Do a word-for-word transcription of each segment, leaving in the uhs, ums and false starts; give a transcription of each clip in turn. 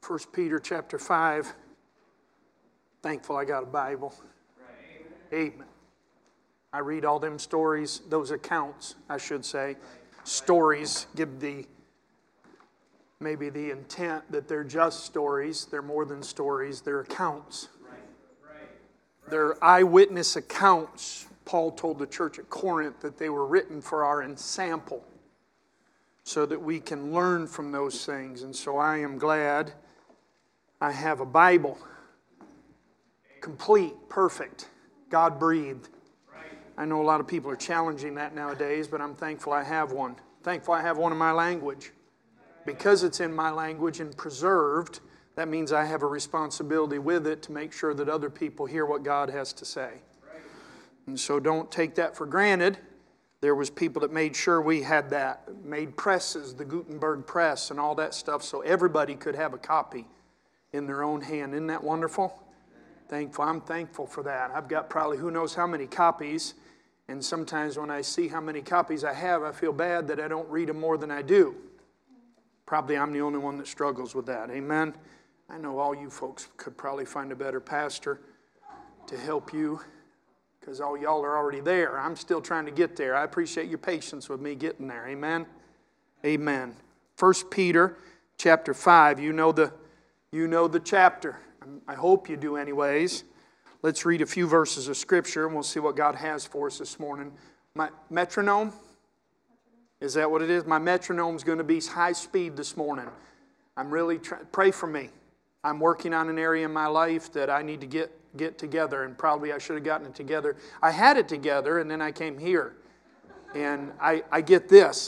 First Peter chapter five. Thankful I got a Bible. Amen. I read all them stories, those accounts, I should say. Stories give the, maybe the intent that they're just stories. They're more than stories. They're accounts. They're eyewitness accounts. Paul told the church at Corinth that they were written for our ensample so that we can learn from those things. And so I am glad I have a Bible. Complete, perfect, God-breathed. I know a lot of people are challenging that nowadays, but I'm thankful I have one. Thankful I have one in my language. Because it's in my language and preserved, that means I have a responsibility with it to make sure that other people hear what God has to say. And so don't take that for granted. There was people that made sure we had that, made presses, the Gutenberg press and all that stuff, so everybody could have a copy in their own hand. Isn't that wonderful? Thankful. I'm thankful for that. I've got probably who knows how many copies, and sometimes when I see how many copies I have, I feel bad that I don't read them more than I do. Probably I'm the only one that struggles with that. Amen? I know all you folks could probably find a better pastor to help you because all y'all are already there. I'm still trying to get there. I appreciate your patience with me getting there. Amen? Amen. First Peter chapter five. You know the, you know the chapter. I hope you do anyways. Let's read a few verses of Scripture and we'll see what God has for us this morning. My metronome? Is that what it is? My metronome's going to be high speed this morning. I'm really trying. Pray for me. I'm working on an area in my life that I need to get, get together, and probably I should have gotten it together. I had it together, and then I came here. And I, I get this.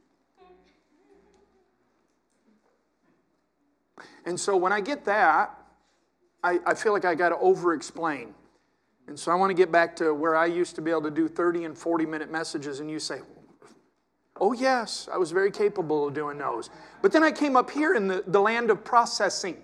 And so when I get that, I, I feel like I got to over-explain. And so I want to get back to where I used to be able to do thirty and forty minute messages, and you say, oh yes, I was very capable of doing those. But then I came up here in the, the land of processing.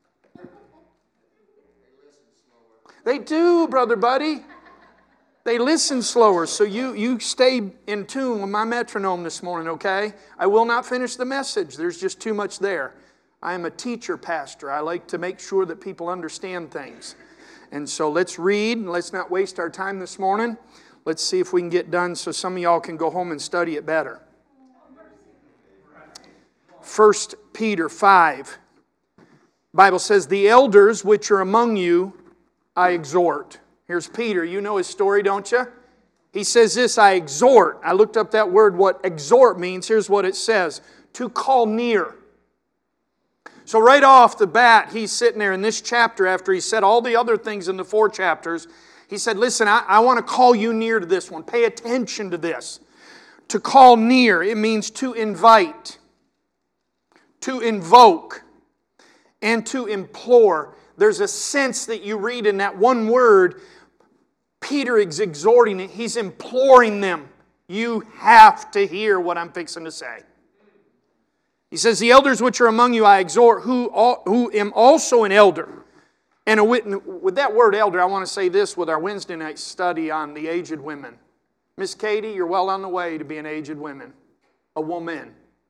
They do, brother buddy. They listen slower. So you, you stay in tune with my metronome this morning, okay? I will not finish the message. There's just too much there. I am a teacher pastor. I like to make sure that people understand things. And so let's read and let's not waste our time this morning. Let's see if we can get done so some of y'all can go home and study it better. First Peter five. The Bible says, the elders which are among you I exhort. Here's Peter. You know his story, don't you? He says this, I exhort. I looked up that word, what exhort means. Here's what it says. To call near. So right off the bat, he's sitting there in this chapter after he said all the other things in the four chapters. He said, listen, I, I want to call you near to this one. Pay attention to this. To call near, it means to invite, to invoke, and to implore. There's a sense that you read in that one word. Peter is exhorting it. He's imploring them. You have to hear what I'm fixing to say. He says, the elders which are among you I exhort, who, who am also an elder. And a witness. With that word elder, I want to say this with our Wednesday night study on the aged women. Miss Katie, you're well on the way to being aged women. A woman.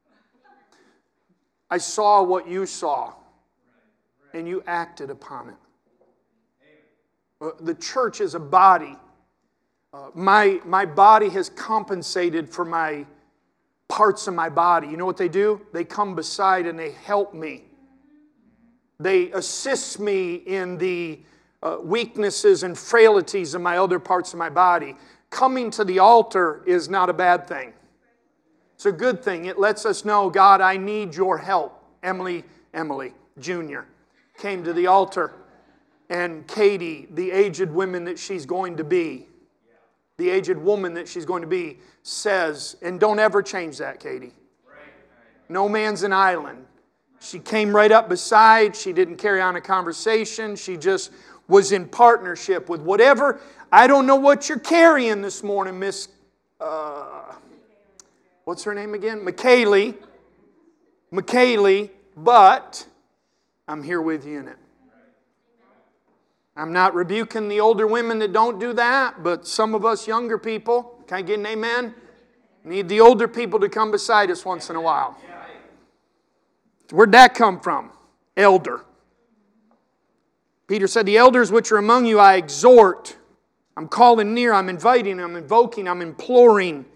I saw what you saw. And you acted upon it. Uh, the church is a body. Uh, my, my body has compensated for my parts of my body. You know what they do? They come beside and they help me. They assist me in the uh, weaknesses and frailties of my other parts of my body. Coming to the altar is not a bad thing. It's a good thing. It lets us know, God, I need your help. Emily, Emily, Junior came to the altar, and Katie, the aged woman that she's going to be, the aged woman that she's going to be, says, and don't ever change that, Katie. No man's an island. She came right up beside. She didn't carry on a conversation. She just was in partnership with whatever. I don't know what you're carrying this morning, Miss, uh, what's her name again? McKaylee. McKaylee, but I'm here with you in it. I'm not rebuking the older women that don't do that, but some of us younger people, can I get an amen? Need the older people to come beside us once in a while. Where'd that come from? elder. Peter said, the elders which are among you I exhort. I'm calling near, I'm inviting, I'm invoking, I'm imploring.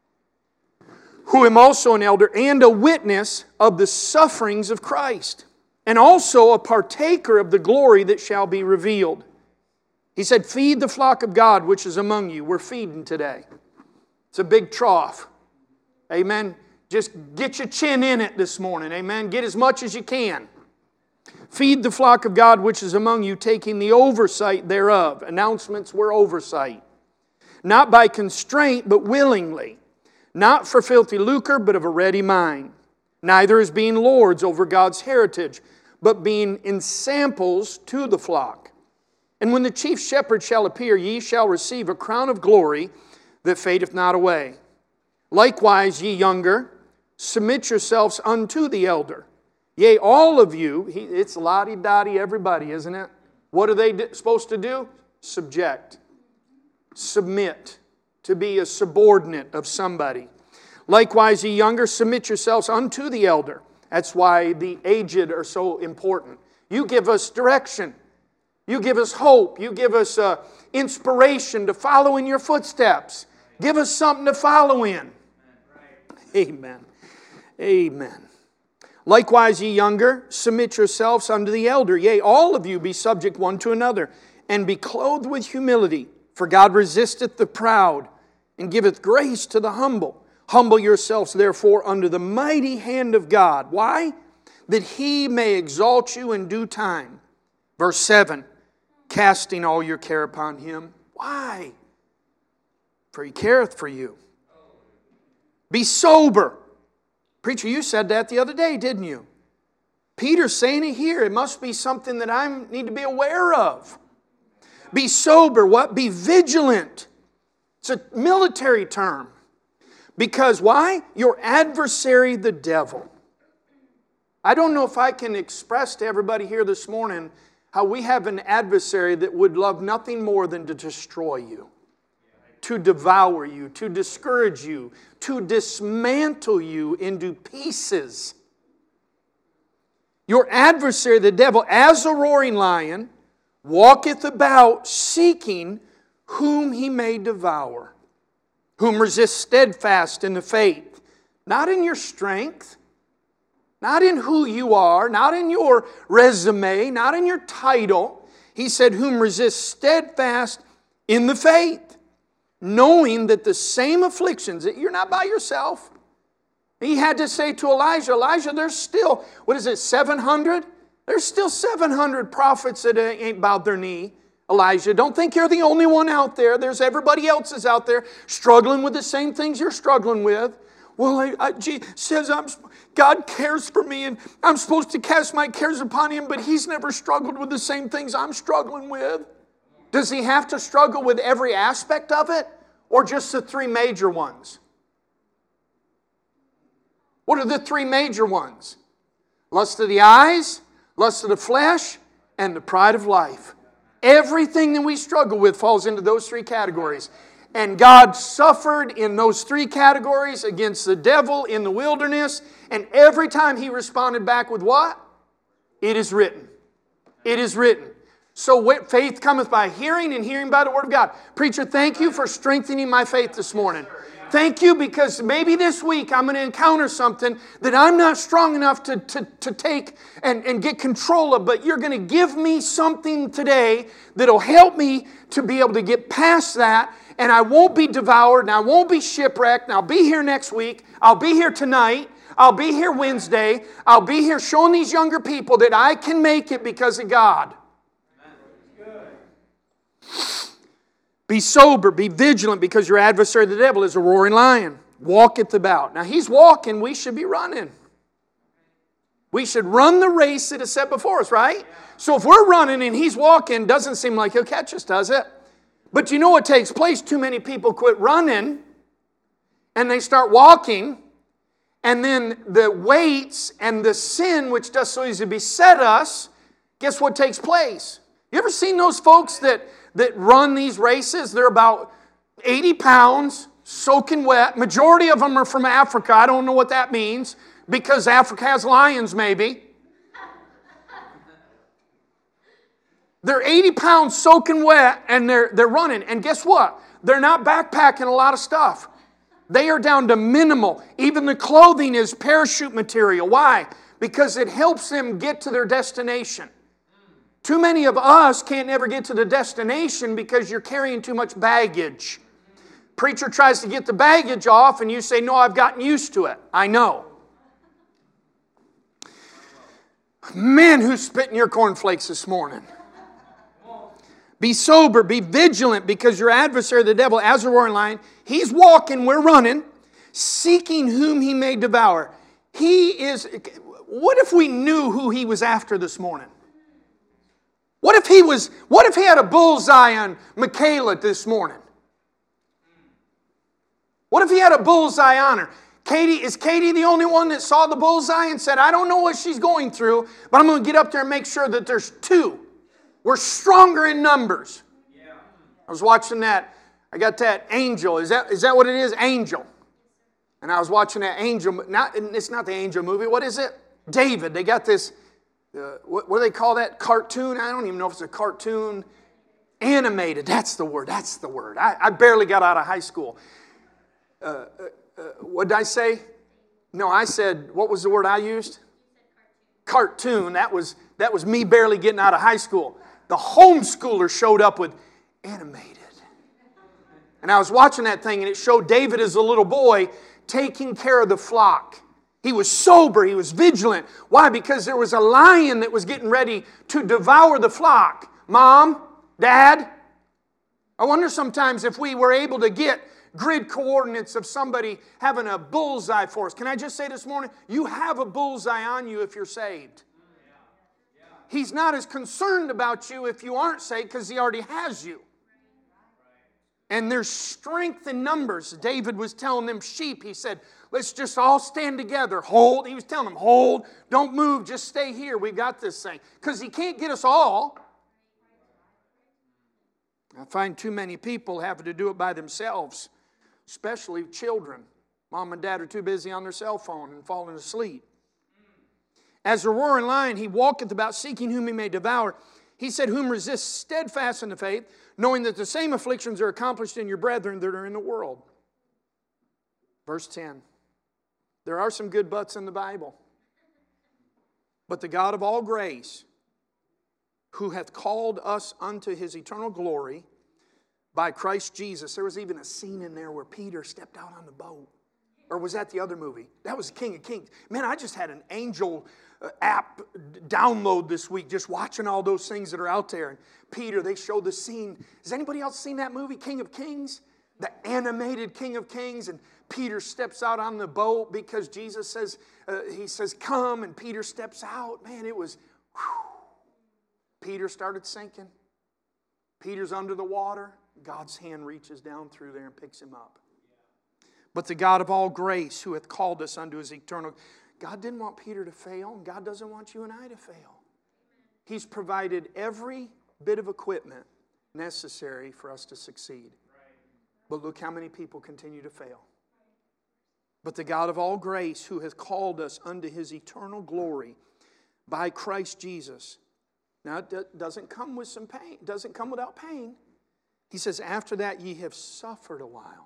Who am also an elder and a witness of the sufferings of Christ, and also a partaker of the glory that shall be revealed. He said, feed the flock of God which is among you. We're feeding today. It's a big trough. Amen. Just get your chin in it this morning. Amen. Get as much as you can. Feed the flock of God which is among you, taking the oversight thereof. Announcements were oversight. Not by constraint, but willingly. Not for filthy lucre, but of a ready mind. Neither as being lords over God's heritage, but being ensamples to the flock. And when the chief shepherd shall appear, ye shall receive a crown of glory that fadeth not away. Likewise, ye younger, submit yourselves unto the elder. Yea, all of you, he, it's lottie-dottie everybody, isn't it? What are they d- supposed to do? Subject. Submit. To be a subordinate of somebody. Likewise, ye younger, submit yourselves unto the elder. That's why the aged are so important. You give us direction. You give us hope. You give us uh, inspiration to follow in your footsteps. Give us something to follow in. Amen. Amen. Likewise, ye younger, submit yourselves unto the elder. Yea, all of you be subject one to another, and be clothed with humility. For God resisteth the proud, and giveth grace to the humble. Humble yourselves, therefore, under the mighty hand of God. Why? That He may exalt you in due time. Verse seven, casting all your care upon Him. Why? For He careth for you. Be sober. Preacher, you said that the other day, didn't you? Peter's saying it here. It must be something that I need to be aware of. Be sober. What? Be vigilant. It's a military term. Because why? Your adversary, the devil. I don't know if I can express to everybody here this morning how we have an adversary that would love nothing more than to destroy you, to devour you, to discourage you, to dismantle you into pieces. Your adversary, the devil, as a roaring lion, walketh about seeking whom he may devour, whom resist steadfast in the faith, not in your strength, not in who you are, not in your resume, not in your title. He said, whom resist steadfast in the faith, knowing that the same afflictions, that you're not by yourself. He had to say to Elijah, Elijah, there's still, what is it, seven hundred? There's still seven hundred prophets that ain't bowed their knee. Elijah, don't think you're the only one out there. There's everybody else is out there struggling with the same things you're struggling with. Well, I, I, gee, says I'm, God cares for me and I'm supposed to cast my cares upon Him, but He's never struggled with the same things I'm struggling with. Does He have to struggle with every aspect of it, or just the three major ones? What are the three major ones? Lust of the eyes, lust of the flesh, and the pride of life. Everything that we struggle with falls into those three categories. And God suffered in those three categories against the devil in the wilderness. And every time He responded back with what? It is written. It is written. So faith cometh by hearing, and hearing by the Word of God. Preacher, thank you for strengthening my faith this morning. Thank you, because maybe this week I'm going to encounter something that I'm not strong enough to, to, to take and, and get control of, but you're going to give me something today that'll help me to be able to get past that, and I won't be devoured, and I won't be shipwrecked, and I'll be here next week, I'll be here tonight, I'll be here Wednesday, I'll be here showing these younger people that I can make it because of God. Be sober, be vigilant, because your adversary the devil is a roaring lion, walketh about. Now he's walking, we should be running. We should run the race that is set before us, right? So if we're running and he's walking, doesn't seem like he'll catch us, does it? But you know what takes place? Too many people quit running and they start walking, and then the weights and the sin which does so easily beset us, guess what takes place? You ever seen those folks that that run these races? They're about eighty pounds, soaking wet. Majority of them are from Africa. I don't know what that means, because Africa has lions maybe. They're eighty pounds soaking wet and they're, they're running. And guess what? They're not backpacking a lot of stuff. They are down to minimal. Even the clothing is parachute material. Why? Because it helps them get to their destination. Too many of us can't ever get to the destination because you're carrying too much baggage. Preacher tries to get the baggage off and you say, no, I've gotten used to it. I know. Man, who's spitting your cornflakes this morning? Be sober, be vigilant, because your adversary, the devil, as a roaring lion, he's walking, we're running, seeking whom he may devour. He is, what if we knew who he was after this morning? What if he was, what if he had a bullseye on Michaela this morning? What if he had a bullseye on her? Katie, is Katie the only one that saw the bullseye and said, I don't know what she's going through, but I'm going to get up there and make sure that there's two. We're stronger in numbers. Yeah. I was watching that. I got that Angel. Is that is that what it is? Angel. And I was watching that Angel. Not, it's not the Angel movie. What is it? David. They got this, uh, what, what do they call that? Cartoon? I don't even know if it's a cartoon. Animated. That's the word. That's the word. I, I barely got out of high school. Uh, uh, uh, what did I say? No, I said, what was the word I used? Cartoon. That was, that was me barely getting out of high school. The homeschooler showed up with animated. And I was watching that thing and it showed David as a little boy taking care of the flock. He was sober. He was vigilant. Why? Because there was a lion that was getting ready to devour the flock. Mom, Dad, I wonder sometimes if we were able to get grid coordinates of somebody having a bullseye for us. Can I just say this morning, you have a bullseye on you if you're saved. He's not as concerned about you if you aren't saved because He already has you. And there's strength in numbers. David was telling them sheep, he said, let's just all stand together. Hold. He was telling them, hold. Don't move. Just stay here. We got this thing. Because He can't get us all. I find too many people having to do it by themselves, especially children. Mom and dad are too busy on their cell phone and falling asleep. As a roaring lion, he walketh about seeking whom he may devour. He said, whom resists steadfast in the faith, knowing that the same afflictions are accomplished in your brethren that are in the world. Verse ten. There are some good buts in the Bible. But the God of all grace, who hath called us unto His eternal glory by Christ Jesus. There was even a scene in there where Peter stepped out on the boat. Or was that the other movie? That was King of Kings. Man, I just had an angel app download this week, just watching all those things that are out there. And Peter, they showed the scene. Has anybody else seen that movie, King of Kings? The animated King of Kings. And Peter steps out on the boat because Jesus says, uh, He says, come. And Peter steps out. Man, it was, whew. Peter started sinking. Peter's under the water. God's hand reaches down through there and picks him up. But the God of all grace, who hath called us unto His eternal... God didn't want Peter to fail, and God doesn't want you and I to fail. He's provided every bit of equipment necessary for us to succeed. But look how many people continue to fail. But the God of all grace, who hath called us unto His eternal glory by Christ Jesus. Now, it doesn't come with some pain. It doesn't come without pain. He says, after that ye have suffered a while.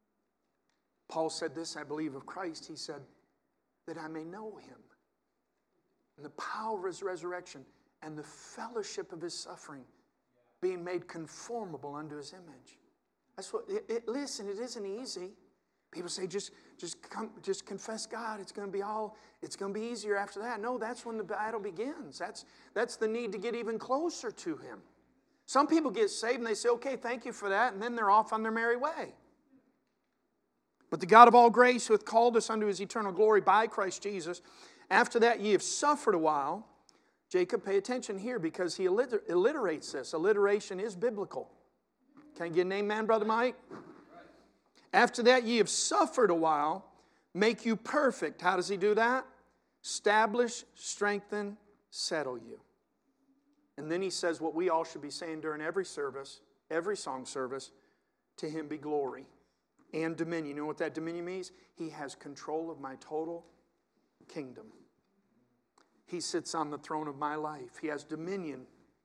Paul said this, I believe, of Christ. He said, that I may know Him and the power of His resurrection and the fellowship of His suffering, being made conformable unto His image. That's what. It, it, listen, it isn't easy. People say, just, just come, just confess God. It's going to be all. It's going to be easier after that. No, that's when the battle begins. That's that's the need to get even closer to Him. Some people get saved and they say, okay, thank you for that, and then they're off on their merry way. But the God of all grace, who hath called us unto His eternal glory by Christ Jesus, after that ye have suffered a while. Jacob, pay attention here because he alliter- alliterates this. Alliteration is biblical. Can I get an amen, Brother Mike? After that ye have suffered a while, make you perfect. How does he do that? Establish, strengthen, settle you. And then he says what we all should be saying during every service, every song service, to Him be glory and dominion. You know what that dominion means? He has control of my total kingdom. He sits on the throne of my life. He has dominion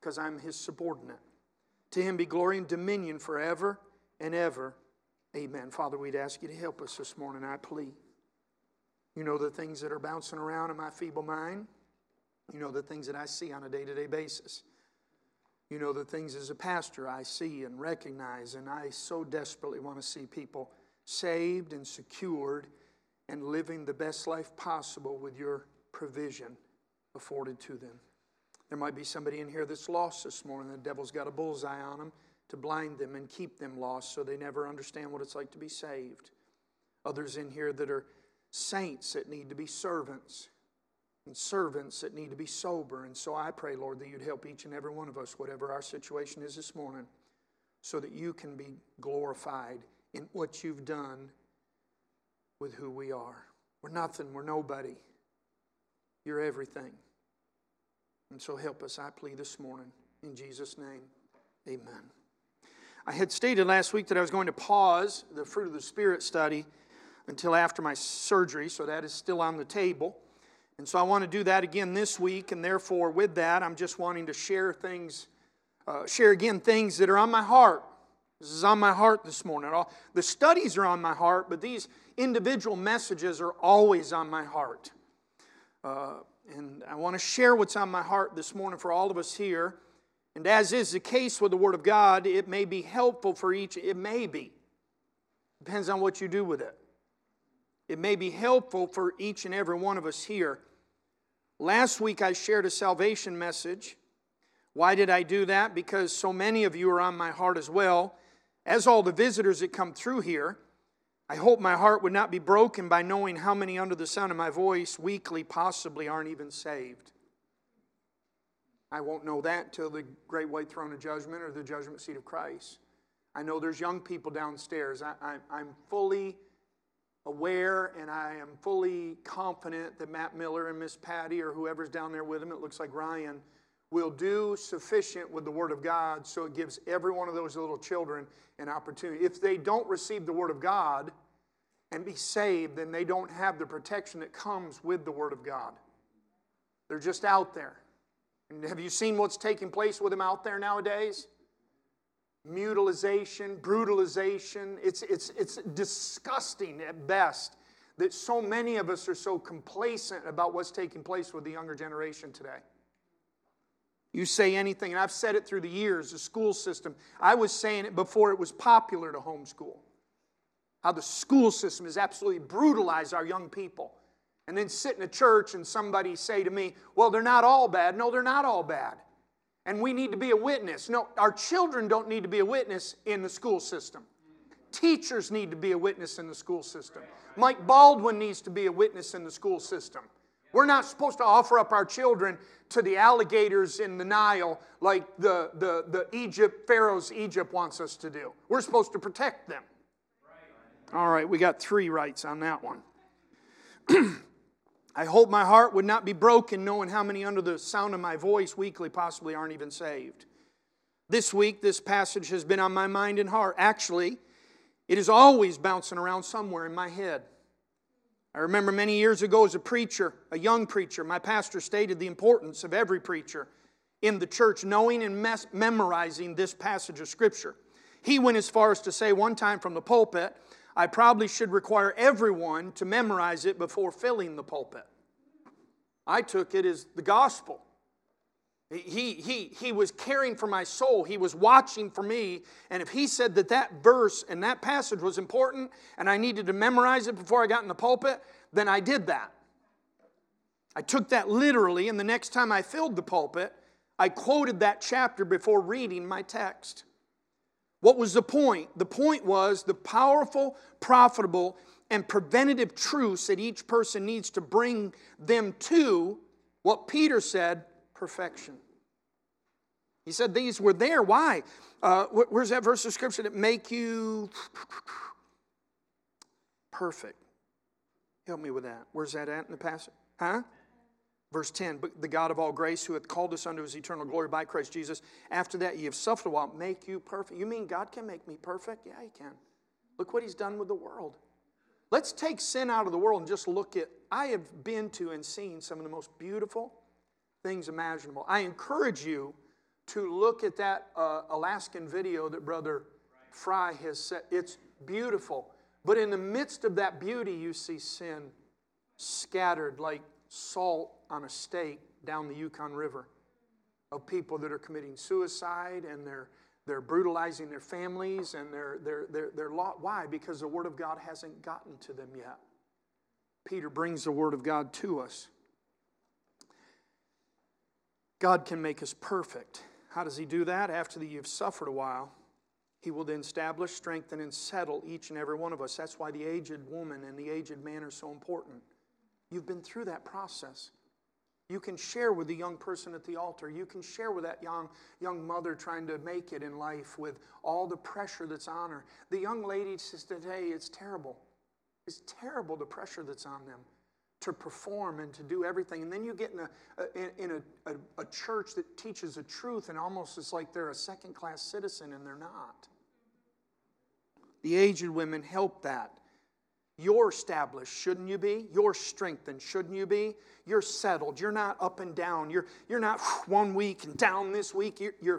because I'm His subordinate. To Him be glory and dominion forever and ever. Amen. Father, we'd ask You to help us this morning, I plead. You know the things that are bouncing around in my feeble mind. You know the things that I see on a day-to-day basis. You know the things as a pastor I see and recognize, and I so desperately want to see people saved and secured and living the best life possible with Your provision afforded to them. There might be somebody in here that's lost this morning. The devil's got a bullseye on them to blind them and keep them lost so they never understand what it's like to be saved. Others in here that are saints that need to be servants, and servants that need to be sober. And so I pray, Lord, that You'd help each and every one of us, whatever our situation is this morning, so that You can be glorified in what You've done with who we are. We're nothing. We're nobody. You're everything. And so help us, I plead this morning. In Jesus' name, amen. I had stated last week that I was going to pause the Fruit of the Spirit study until after my surgery, so that is still on the table. And so I want to do that again this week, and therefore with that, I'm just wanting to share things, uh, share again things that are on my heart. This is on my heart this morning. All, the studies are on my heart, but these individual messages are always on my heart. Uh, and I want to share what's on my heart this morning for all of us here. And as is the case with the Word of God, it may be helpful for each. It may be. Depends on what you do with it. It may be helpful for each and every one of us here. Last week I shared a salvation message. Why did I do that? Because so many of you are on my heart as well. As all the visitors that come through here, I hope my heart would not be broken by knowing how many under the sound of my voice weekly possibly aren't even saved. I won't know that till the great white throne of judgment or the judgment seat of Christ. I know there's young people downstairs. I, I, I'm fully aware and I am fully confident that Matt Miller and Miss Patty or whoever's down there with him, it looks like Ryan, will do sufficient with the Word of God so it gives every one of those little children an opportunity. If they don't receive the Word of God and be saved, then they don't have the protection that comes with the Word of God. They're just out there. And have you seen what's taking place with them out there nowadays? Mutilization, brutalization. It's, it's, it's disgusting at best that so many of us are so complacent about what's taking place with the younger generation today. You say anything, and I've said it through the years, the school system. I was saying it before it was popular to homeschool. How the school system has absolutely brutalized our young people. And then sit in a church and somebody say to me, well, they're not all bad. No, they're not all bad. And we need to be a witness. No, our children don't need to be a witness in the school system. Teachers need to be a witness in the school system. Mike Baldwin needs to be a witness in the school system. We're not supposed to offer up our children to the alligators in the Nile like the, the, the Egypt, Pharaoh's Egypt wants us to do. We're supposed to protect them. All right, we got three rights on that one. I hope my heart would not be broken knowing how many under the sound of my voice weekly possibly aren't even saved. This week, this passage has been on my mind and heart. Actually, it is always bouncing around somewhere in my head. I remember many years ago as a preacher, a young preacher, my pastor stated the importance of every preacher in the church knowing and mes- memorizing this passage of Scripture. He went as far as to say one time from the pulpit, I probably should require everyone to memorize it before filling the pulpit. I took it as the gospel. He, he, he was caring for my soul. He was watching for me. And if he said that that verse and that passage was important and I needed to memorize it before I got in the pulpit, then I did that. I took that literally, and the next time I filled the pulpit, I quoted that chapter before reading my text. What was the point? The point was the powerful, profitable, and preventative truths that each person needs to bring them to what Peter said, perfection. He said these were there. Why? Uh, where's that verse of Scripture that make you perfect? Help me with that. Where's that at in the passage? Huh? Verse ten, but the God of all grace who hath called us unto His eternal glory by Christ Jesus, after that ye have suffered a while, make you perfect. You mean God can make me perfect? Yeah, He can. Look what He's done with the world. Let's take sin out of the world and just look at, I have been to and seen some of the most beautiful things imaginable. I encourage you to look at that uh, Alaskan video that Brother Fry has said. It's beautiful. But in the midst of that beauty, you see sin scattered like salt on a steak down the Yukon River, of people that are committing suicide, and they're they're brutalizing their families, and they're they're they're they're lo- why? Because the Word of God hasn't gotten to them yet. Peter brings the Word of God to us. God can make us perfect. How does He do that? After you've suffered a while, He will then establish, strengthen, and settle each and every one of us. That's why the aged woman and the aged man are so important. You've been through that process. You can share with the young person at the altar. You can share with that young, young mother trying to make it in life with all the pressure that's on her. The young lady says today, it's terrible. It's terrible, the pressure that's on them to perform and to do everything. And then you get in a, a, in a, a, a church that teaches the truth, and almost it's like they're a second-class citizen, and they're not. The aged women help that. You're established, shouldn't you be? You're strengthened, shouldn't you be? You're settled. You're not up and down. You're, you're not one week and down this week. You're, you're.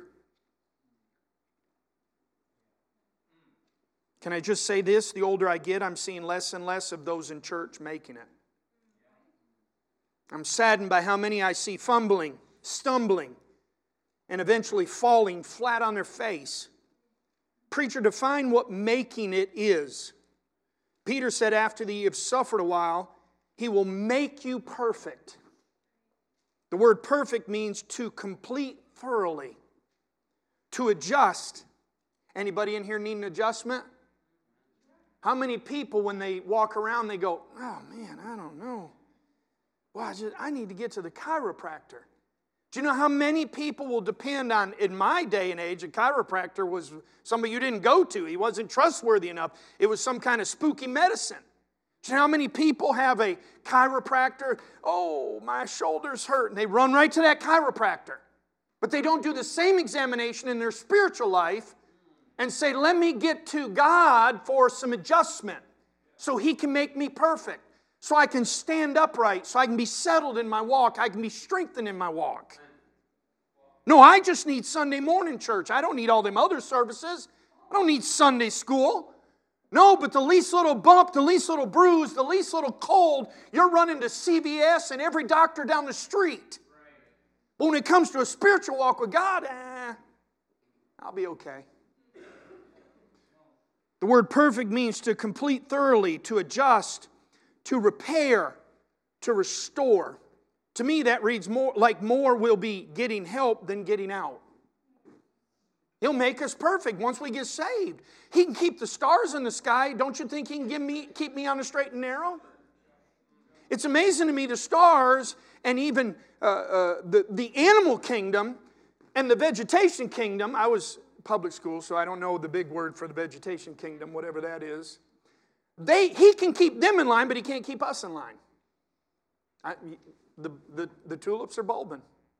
Can I just say this? The older I get, I'm seeing less and less of those in church making it. I'm saddened by how many I see fumbling, stumbling, and eventually falling flat on their face. Preacher, define what making it is. Peter said, after that you have suffered a while, He will make you perfect. The word perfect means to complete thoroughly, to adjust. Anybody in here need an adjustment? How many people, when they walk around, they go, oh man, I don't know. Well, I, just, I need to get to the chiropractor. Do you know how many people will depend on, in my day and age, a chiropractor was somebody you didn't go to. He wasn't trustworthy enough. It was some kind of spooky medicine. Do you know how many people have a chiropractor? Oh, my shoulder's hurt. And they run right to that chiropractor. But they don't do the same examination in their spiritual life and say, let me get to God for some adjustment so He can make me perfect. So I can stand upright, so I can be settled in my walk. I can be strengthened in my walk. No, I just need Sunday morning church. I don't need all them other services. I don't need Sunday school. No, but the least little bump, the least little bruise, the least little cold, you're running to C V S and every doctor down the street. But when it comes to a spiritual walk with God, eh, I'll be okay. The word perfect means to complete thoroughly, to adjust, to repair, to restore. To me, that reads more like more will be getting help than getting out. He'll make us perfect once we get saved. He can keep the stars in the sky. Don't you think He can give me, keep me on the straight and narrow? It's amazing to me, the stars and even uh, uh, the, the animal kingdom and the vegetation kingdom. I was public school, so I don't know the big word for the vegetation kingdom, whatever that is. They, he can keep them in line, but He can't keep us in line. I, the, the, the tulips are bulbing.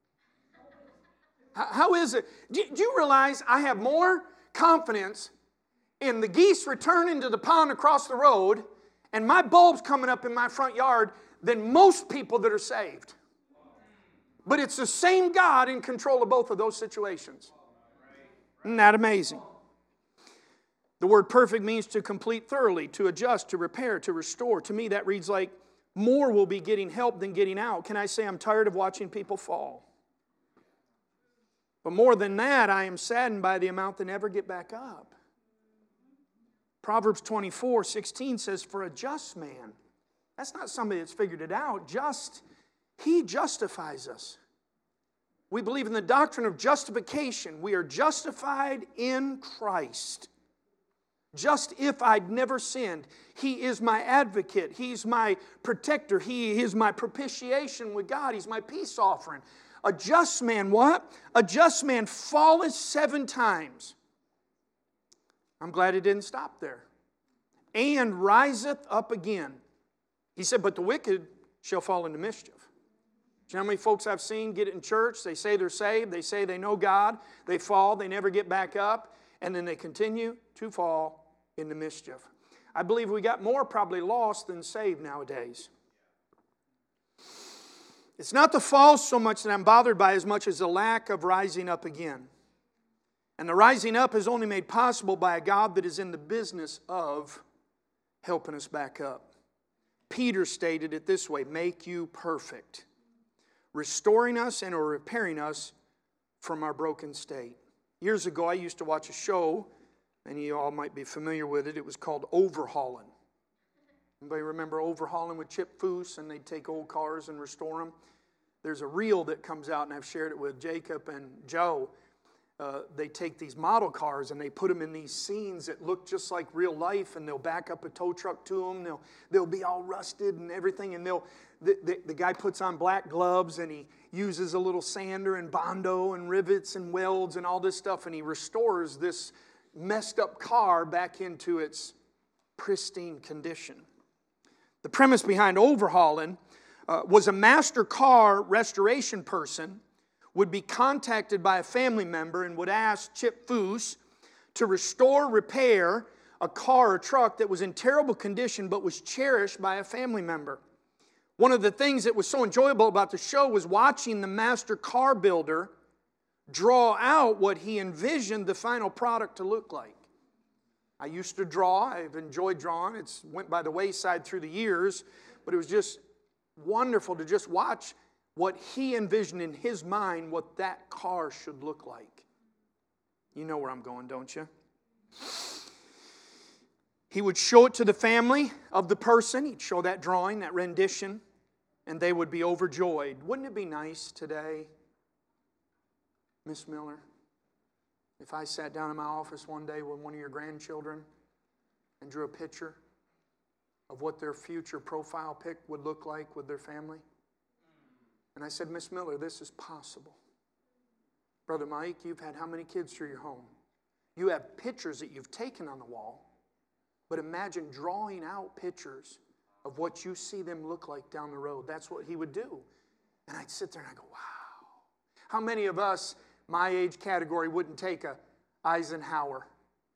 How, how is it? Do, do you realize I have more confidence in the geese returning to the pond across the road and my bulbs coming up in my front yard than most people that are saved? But it's the same God in control of both of those situations. Isn't that amazing? The word perfect means to complete thoroughly, to adjust, to repair, to restore. To me, that reads like more will be getting help than getting out. Can I say I'm tired of watching people fall? But more than that, I am saddened by the amount that never get back up. Proverbs twenty-four sixteen says, for a just man, that's not somebody that's figured it out, just, He justifies us. We believe in the doctrine of justification. We are justified in Christ. Just if I'd never sinned. He is my advocate. He's my protector. He is my propitiation with God. He's my peace offering. A just man, what? A just man falleth seven times. I'm glad it didn't stop there. And riseth up again. He said, but the wicked shall fall into mischief. Do you know how many folks I've seen get in church? They say they're saved. They say they know God. They fall. They never get back up. And then they continue to fall into mischief. I believe we got more probably lost than saved nowadays. It's not the fall so much that I'm bothered by as much as the lack of rising up again. And the rising up is only made possible by a God that is in the business of helping us back up. Peter stated it this way, make you perfect, restoring us and or repairing us from our broken state. Years ago, I used to watch a show, and you all might be familiar with it. It was called Overhauling. Anybody remember Overhauling with Chip Foose? And they'd take old cars and restore them. There's a reel that comes out, and I've shared it with Jacob and Joe. Uh, they take these model cars and they put them in these scenes that look just like real life, and they'll back up a tow truck to them. They'll, they'll be all rusted and everything, and they'll the, the, the guy puts on black gloves and he uses a little sander and Bondo and rivets and welds and all this stuff, and he restores this messed up car back into its pristine condition. The premise behind Overhauling uh, was a master car restoration person would be contacted by a family member and would ask Chip Foose to restore, repair a car or truck that was in terrible condition but was cherished by a family member. One of the things that was so enjoyable about the show was watching the master car builder draw out what he envisioned the final product to look like. I used to draw. I've enjoyed drawing. It's went by the wayside through the years, but it was just wonderful to just watch what he envisioned in his mind, what that car should look like. You know where I'm going, don't you? He would show it to the family of the person. He'd show that drawing, that rendition, and they would be overjoyed. Wouldn't it be nice today, Miss Miller, if I sat down in my office one day with one of your grandchildren and drew a picture of what their future profile pic would look like with their family? And I said, Miss Miller, this is possible. Brother Mike, you've had how many kids through your home? You have pictures that you've taken on the wall, but imagine drawing out pictures of what you see them look like down the road. That's what he would do. And I'd sit there and I'd go, wow. How many of us, my age category, wouldn't take a Eisenhower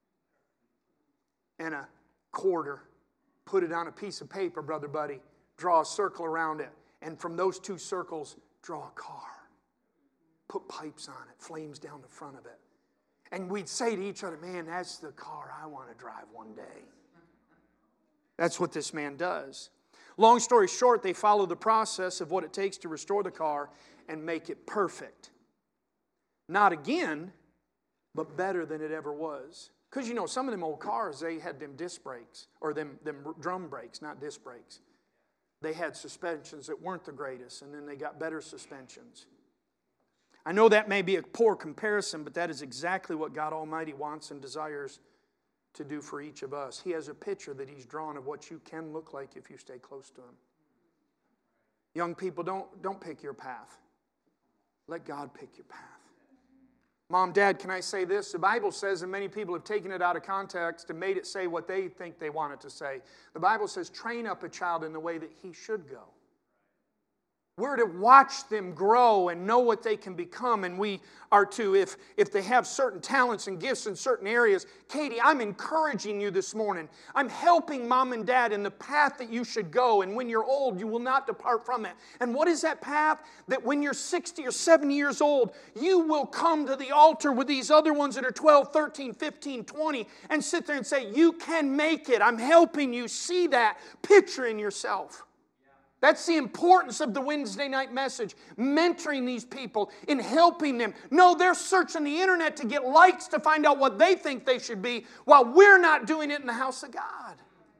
and a quarter, put it on a piece of paper, Brother Buddy, draw a circle around it, and from those two circles, draw a car. Put pipes on it, flames down the front of it. And we'd say to each other, man, that's the car I want to drive one day. That's what this man does. Long story short, they follow the process of what it takes to restore the car and make it perfect. Not again, but better than it ever was. Because you know, some of them old cars, they had them disc brakes, or them, them drum brakes, not disc brakes. They had suspensions that weren't the greatest, and then they got better suspensions. I know that may be a poor comparison, but that is exactly what God Almighty wants and desires to do for each of us. He has a picture that He's drawn of what you can look like if you stay close to Him. Young people, don't, don't pick your path. Let God pick your path. Mom, Dad, can I say this? The Bible says, and many people have taken it out of context and made it say what they think they want it to say. The Bible says, train up a child in the way that he should go. We're to watch them grow and know what they can become, and we are to, if, if they have certain talents and gifts in certain areas. Katie, I'm encouraging you this morning. I'm helping Mom and Dad in the path that you should go, and when you're old, you will not depart from it. And what is that path? That when you're sixty or seventy years old, you will come to the altar with these other ones that are twelve, thirteen, fifteen, twenty, and sit there and say, you can make it. I'm helping you see that picture in yourself. That's the importance of the Wednesday night message. Mentoring these people and helping them. No, they're searching the internet to get likes to find out what they think they should be, while we're not doing it in the house of God.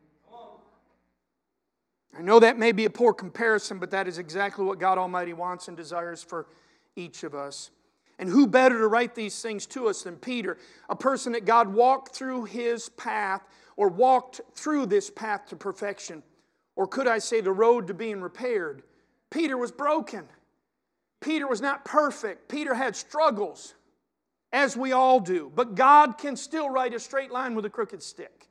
I know that may be a poor comparison, but that is exactly what God Almighty wants and desires for each of us. And who better to write these things to us than Peter, a person that God walked through his path, or walked through this path to perfection. Or could I say the road to being repaired? Peter was broken. Peter was not perfect. Peter had struggles, as we all do. But God can still write a straight line with a crooked stick.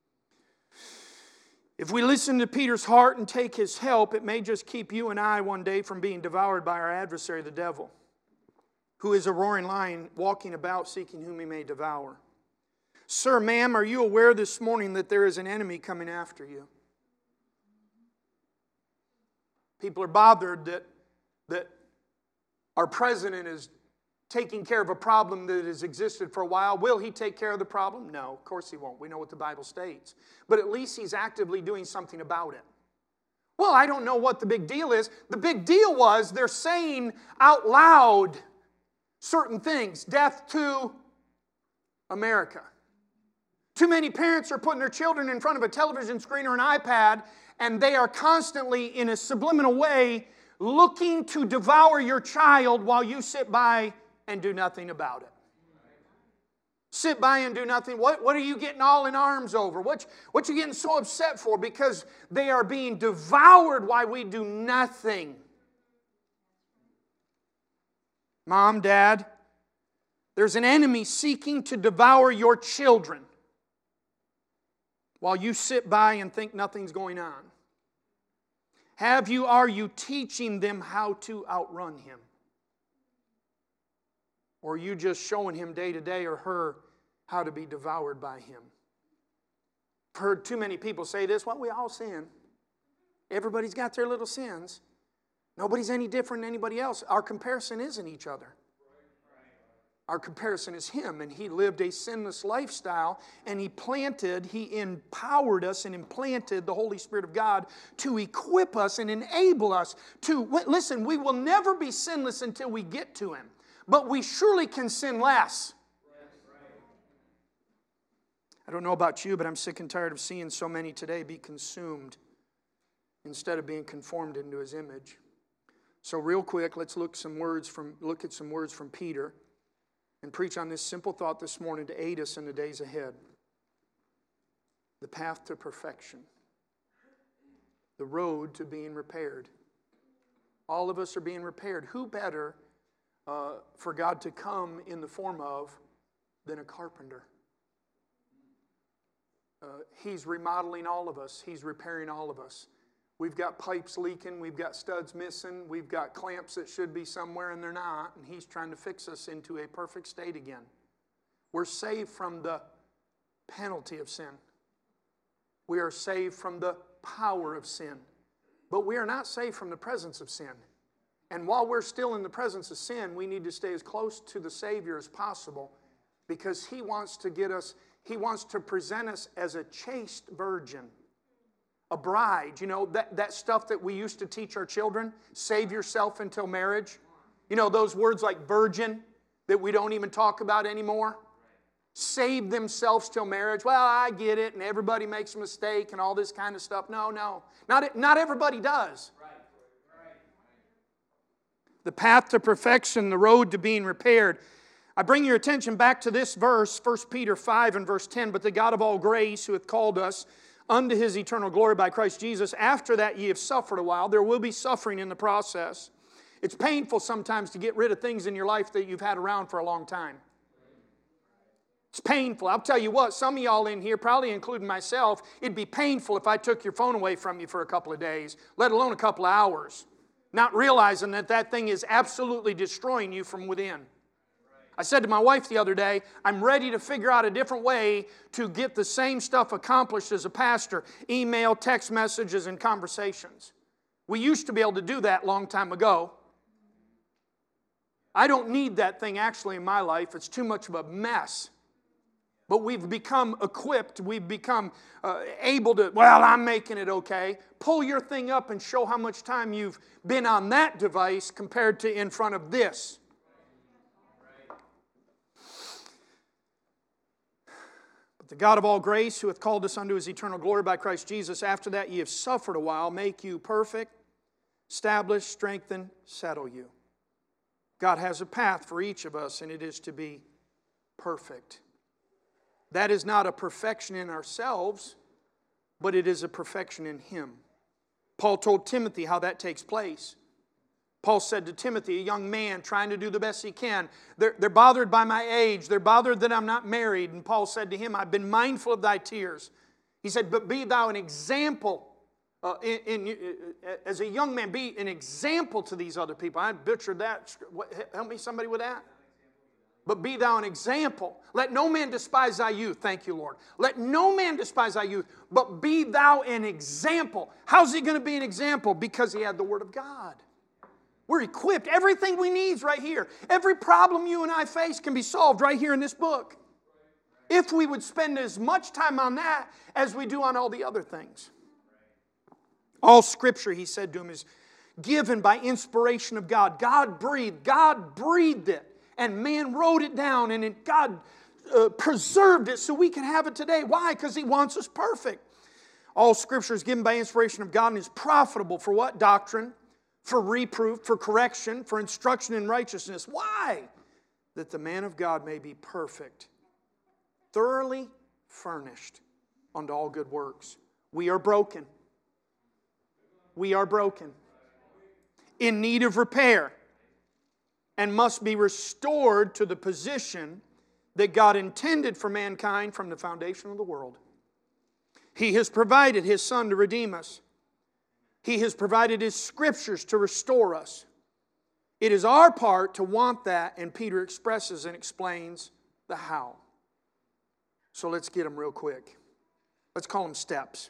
If we listen to Peter's heart and take his help, it may just keep you and I one day from being devoured by our adversary, the devil, who is a roaring lion walking about seeking whom he may devour. Sir, ma'am, are you aware this morning that there is an enemy coming after you? People are bothered that that our president is taking care of a problem that has existed for a while. Will he take care of the problem? No, of course he won't. We know what the Bible states. But at least he's actively doing something about it. Well, I don't know what the big deal is. The big deal was they're saying out loud certain things. Death to America. Too many parents are putting their children in front of a television screen or an iPad, and they are constantly, in a subliminal way, looking to devour your child while you sit by and do nothing about it. Sit by and do nothing. What, what are you getting all in arms over? What, what are you getting so upset for? Because they are being devoured while we do nothing. Mom, Dad, there's an enemy seeking to devour your children while you sit by and think nothing's going on. Have you, are you teaching them how to outrun him? Or are you just showing him day to day or her how to be devoured by him? I've heard too many people say this, well, we all sin. Everybody's got their little sins. Nobody's any different than anybody else. Our comparison isn't each other. Our comparison is him, and he lived a sinless lifestyle, and he planted, he empowered us and implanted the Holy Spirit of God to equip us and enable us to, listen, we will never be sinless until we get to him, but we surely can sin less. I don't know about you, but I'm sick and tired of seeing so many today be consumed instead of being conformed into his image. So real quick, let's look some words from look at some words from Peter. And preach on this simple thought this morning to aid us in the days ahead. The path to perfection. The road to being repaired. All of us are being repaired. Who better uh, for God to come in the form of than a carpenter? Uh, he's remodeling all of us. He's repairing all of us. We've got pipes leaking, we've got studs missing, we've got clamps that should be somewhere and they're not, and he's trying to fix us into a perfect state again. We're saved from the penalty of sin. We are saved from the power of sin. But we are not saved from the presence of sin. And while we're still in the presence of sin, we need to stay as close to the Savior as possible, because he wants to get us, he wants to present us as a chaste virgin. A bride, you know, that, that stuff that we used to teach our children, save yourself until marriage. You know, those words like virgin that we don't even talk about anymore. Save themselves till marriage. Well, I get it, and everybody makes a mistake and all this kind of stuff. No, no. Not, not everybody does. The path to perfection, the road to being repaired. I bring your attention back to this verse, First Peter five and verse ten. But the God of all grace, who hath called us unto his eternal glory by Christ Jesus, after that ye have suffered a while. There will be suffering in the process. It's painful sometimes to get rid of things in your life that you've had around for a long time. It's painful. I'll tell you what, some of y'all in here, probably including myself, it'd be painful if I took your phone away from you for a couple of days, let alone a couple of hours, not realizing that that thing is absolutely destroying you from within. I said to my wife the other day, I'm ready to figure out a different way to get the same stuff accomplished as a pastor. Email, text messages, and conversations. We used to be able to do that a long time ago. I don't need that thing actually in my life. It's too much of a mess. But we've become equipped. We've become uh, able to, well, I'm making it okay. Pull your thing up and show how much time you've been on that device compared to in front of this. The God of all grace, who hath called us unto his eternal glory by Christ Jesus, after that ye have suffered a while, make you perfect, establish, strengthen, settle you. God has a path for each of us, and it is to be perfect. That is not a perfection in ourselves, but it is a perfection in him. Paul told Timothy how that takes place. Paul said to Timothy, a young man trying to do the best he can, they're, they're bothered by my age. They're bothered that I'm not married. And Paul said to him, I've been mindful of thy tears. He said, but be thou an example. Uh, in, in, uh, as a young man, be an example to these other people. I butchered that. What, help me, somebody, with that. But be thou an example. Let no man despise thy youth. Thank you, Lord. Let no man despise thy youth, but be thou an example. How's he going to be an example? Because he had the Word of God. We're equipped. Everything we need is right here. Every problem you and I face can be solved right here in this book. If we would spend as much time on that as we do on all the other things. All Scripture, he said to him, is given by inspiration of God. God breathed. God breathed it. And man wrote it down. And it, God uh, preserved it so we can have it today. Why? Because He wants us perfect. All Scripture is given by inspiration of God and is profitable for what? Doctrine, for reproof, for correction, for instruction in righteousness. Why? That the man of God may be perfect, thoroughly furnished unto all good works. We are broken. We are broken. In need of repair. And must be restored to the position that God intended for mankind from the foundation of the world. He has provided His Son to redeem us. He has provided His Scriptures to restore us. It is our part to want that, and Peter expresses and explains the how. So let's get them real quick. Let's call them steps.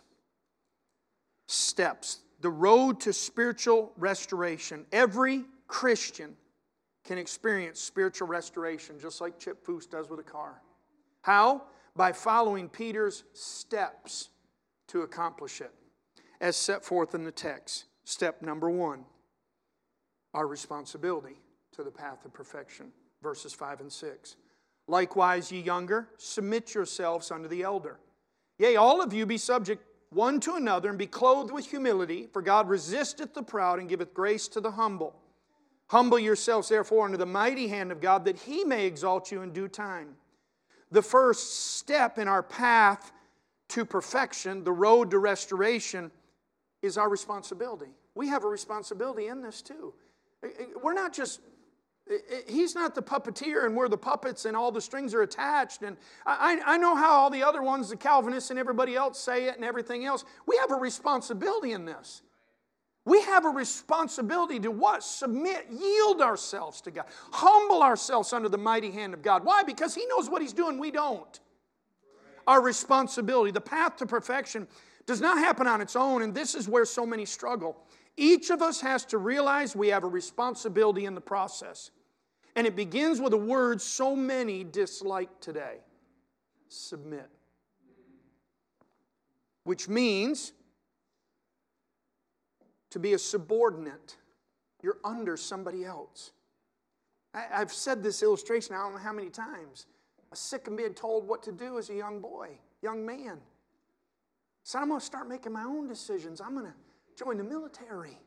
Steps. The road to spiritual restoration. Every Christian can experience spiritual restoration just like Chip Foose does with a car. How? By following Peter's steps to accomplish it, as set forth in the text. Step number one, our responsibility to the path of perfection, verses five and six. Likewise, ye younger, submit yourselves unto the elder. Yea, all of you be subject one to another, and be clothed with humility, for God resisteth the proud, and giveth grace to the humble. Humble yourselves, therefore, under the mighty hand of God, that He may exalt you in due time. The first step in our path to perfection, the road to restoration, is our responsibility. We have a responsibility in this too. We're not just, He's not the puppeteer and we're the puppets and all the strings are attached. And I, I know how all the other ones, the Calvinists and everybody else say it and everything else. We have a responsibility in this. We have a responsibility to what? Submit, yield ourselves to God. Humble ourselves under the mighty hand of God. Why? Because He knows what He's doing, we don't. Our responsibility, the path to perfection, does not happen on its own, and this is where so many struggle. Each of us has to realize we have a responsibility in the process. And it begins with a word so many dislike today. Submit. Which means to be a subordinate. You're under somebody else. I, I've said this illustration I don't know how many times. I was sick of being told what to do as a young boy, young man. So I'm going to start making my own decisions. I'm going to join the military.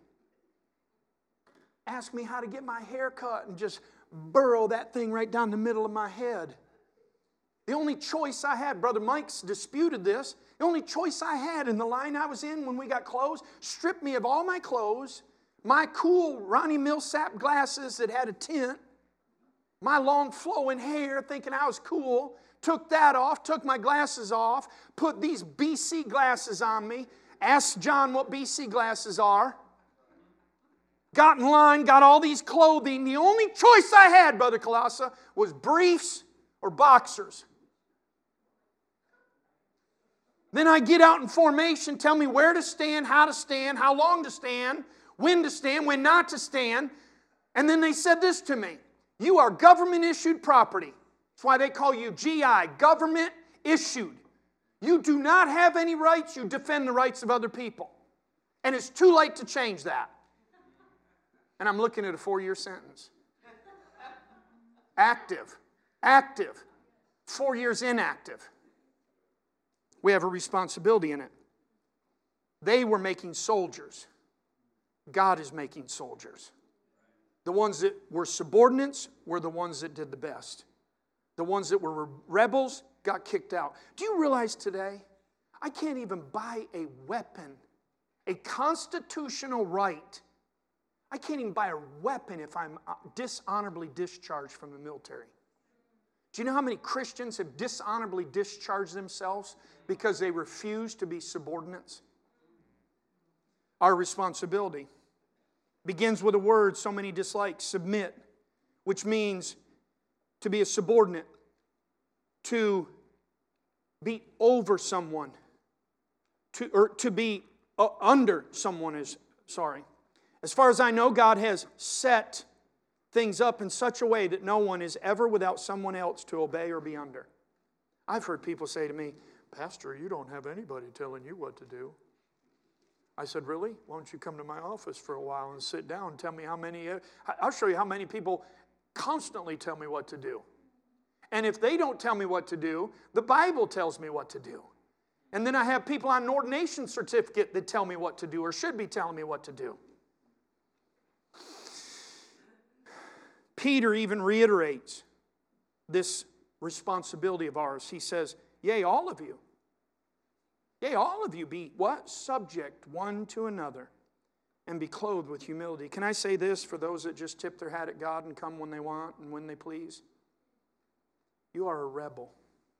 Ask me how to get my hair cut and just burrow that thing right down the middle of my head. The only choice I had, Brother Mike's disputed this, the only choice I had in the line I was in when we got clothes, stripped me of all my clothes, my cool Ronnie Millsap glasses that had a tint, my long flowing hair thinking I was cool, took that off, took my glasses off, put these B C glasses on me, asked John what B C glasses are, got in line, got all these clothing. The only choice I had, Brother Colassa, was briefs or boxers. Then I get out in formation, tell me where to stand, how to stand, how long to stand, when to stand, when not to stand. And then they said this to me, you are government-issued property. That's why they call you G I, government-issued. You do not have any rights, you defend the rights of other people. And it's too late to change that. And I'm looking at a four-year sentence. Active, active, four years inactive. We have a responsibility in it. They were making soldiers. God is making soldiers. The ones that were subordinates were the ones that did the best. The ones that were rebels got kicked out. Do you realize today, I can't even buy a weapon, a constitutional right. I can't even buy a weapon if I'm dishonorably discharged from the military. Do you know how many Christians have dishonorably discharged themselves because they refuse to be subordinates? Our responsibility begins with a word so many dislike, submit, which means to be a subordinate, to be over someone, to, or to be uh, under someone is, sorry. As far as I know, God has set things up in such a way that no one is ever without someone else to obey or be under. I've heard people say to me, Pastor, you don't have anybody telling you what to do. I said, really? Why don't you come to my office for a while and sit down and tell me how many, I'll show you how many people constantly tell me what to do. And if they don't tell me what to do, the Bible tells me what to do. And then I have people on an ordination certificate that tell me what to do or should be telling me what to do. Peter even reiterates this responsibility of ours. He says, yea, all of you. Yea, all of you be what? Subject one to another and be clothed with humility. Can I say this for those that just tip their hat at God and come when they want and when they please? You are a rebel.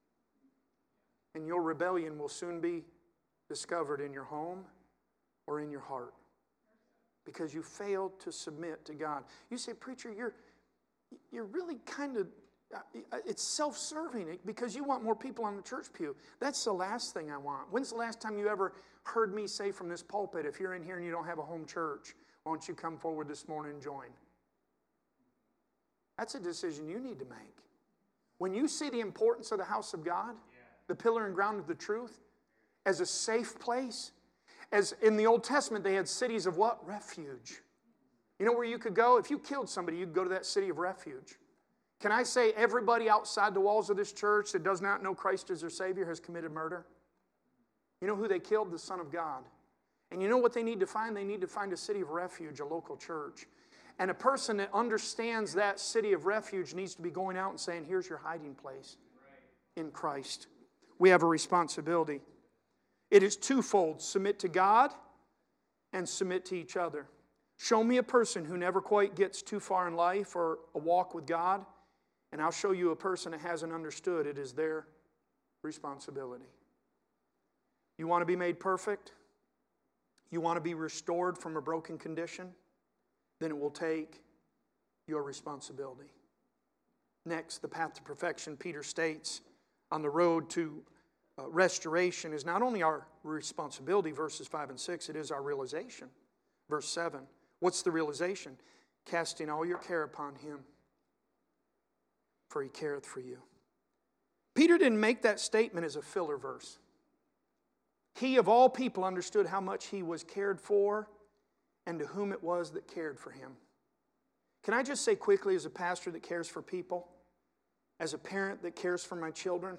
And your rebellion will soon be discovered in your home or in your heart. Because you failed to submit to God. You say, preacher, you're, you're really kind of, it's self-serving because you want more people on the church pew. That's the last thing I want. When's the last time you ever heard me say from this pulpit, if you're in here and you don't have a home church, why don't you come forward this morning and join? That's a decision you need to make. When you see the importance of the house of God, the pillar and ground of the truth, as a safe place, as in the Old Testament they had cities of what? Refuge. You know where you could go? If you killed somebody, you'd go to that city of refuge. Can I say everybody outside the walls of this church that does not know Christ as their Savior has committed murder? You know who they killed? The Son of God. And you know what they need to find? They need to find a city of refuge, a local church. And a person that understands that city of refuge needs to be going out and saying, here's your hiding place in Christ. We have a responsibility. It is twofold. Submit to God and submit to each other. Show me a person who never quite gets too far in life or a walk with God, and I'll show you a person that hasn't understood it is their responsibility. You want to be made perfect? You want to be restored from a broken condition? Then it will take your responsibility. Next, the path to perfection, Peter states, on the road to uh, restoration is not only our responsibility, verses five and six, it is our realization. Verse seven, what's the realization? Casting all your care upon Him, for He careth for you. Peter didn't make that statement as a filler verse. He, of all people, understood how much he was cared for and to whom it was that cared for him. Can I just say quickly, as a pastor that cares for people, as a parent that cares for my children,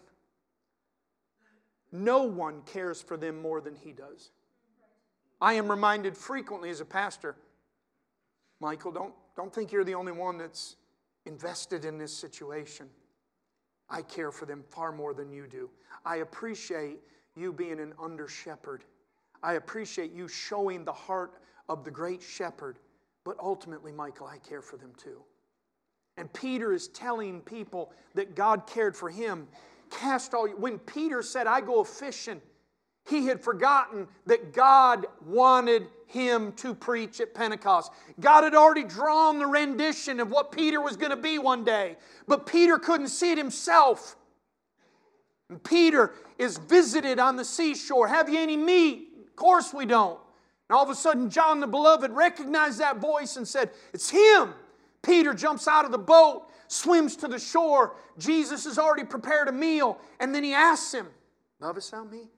no one cares for them more than he does. I am reminded frequently as a pastor, Michael, don't, don't think you're the only one that's invested in this situation. I care for them far more than you do. I appreciate you being an under-shepherd. I appreciate you showing the heart of the great shepherd. But ultimately, Michael, I care for them too. And Peter is telling people that God cared for him. Cast all. When Peter said, I go fishing, he had forgotten that God wanted him to preach at Pentecost. God had already drawn the rendition of what Peter was going to be one day. But Peter couldn't see it himself. And Peter is visited on the seashore. Have you any meat? Of course we don't. And all of a sudden, John the Beloved recognized that voice and said, it's him. Peter jumps out of the boat, swims to the shore. Jesus has already prepared a meal. And then he asks him, lovest thou me?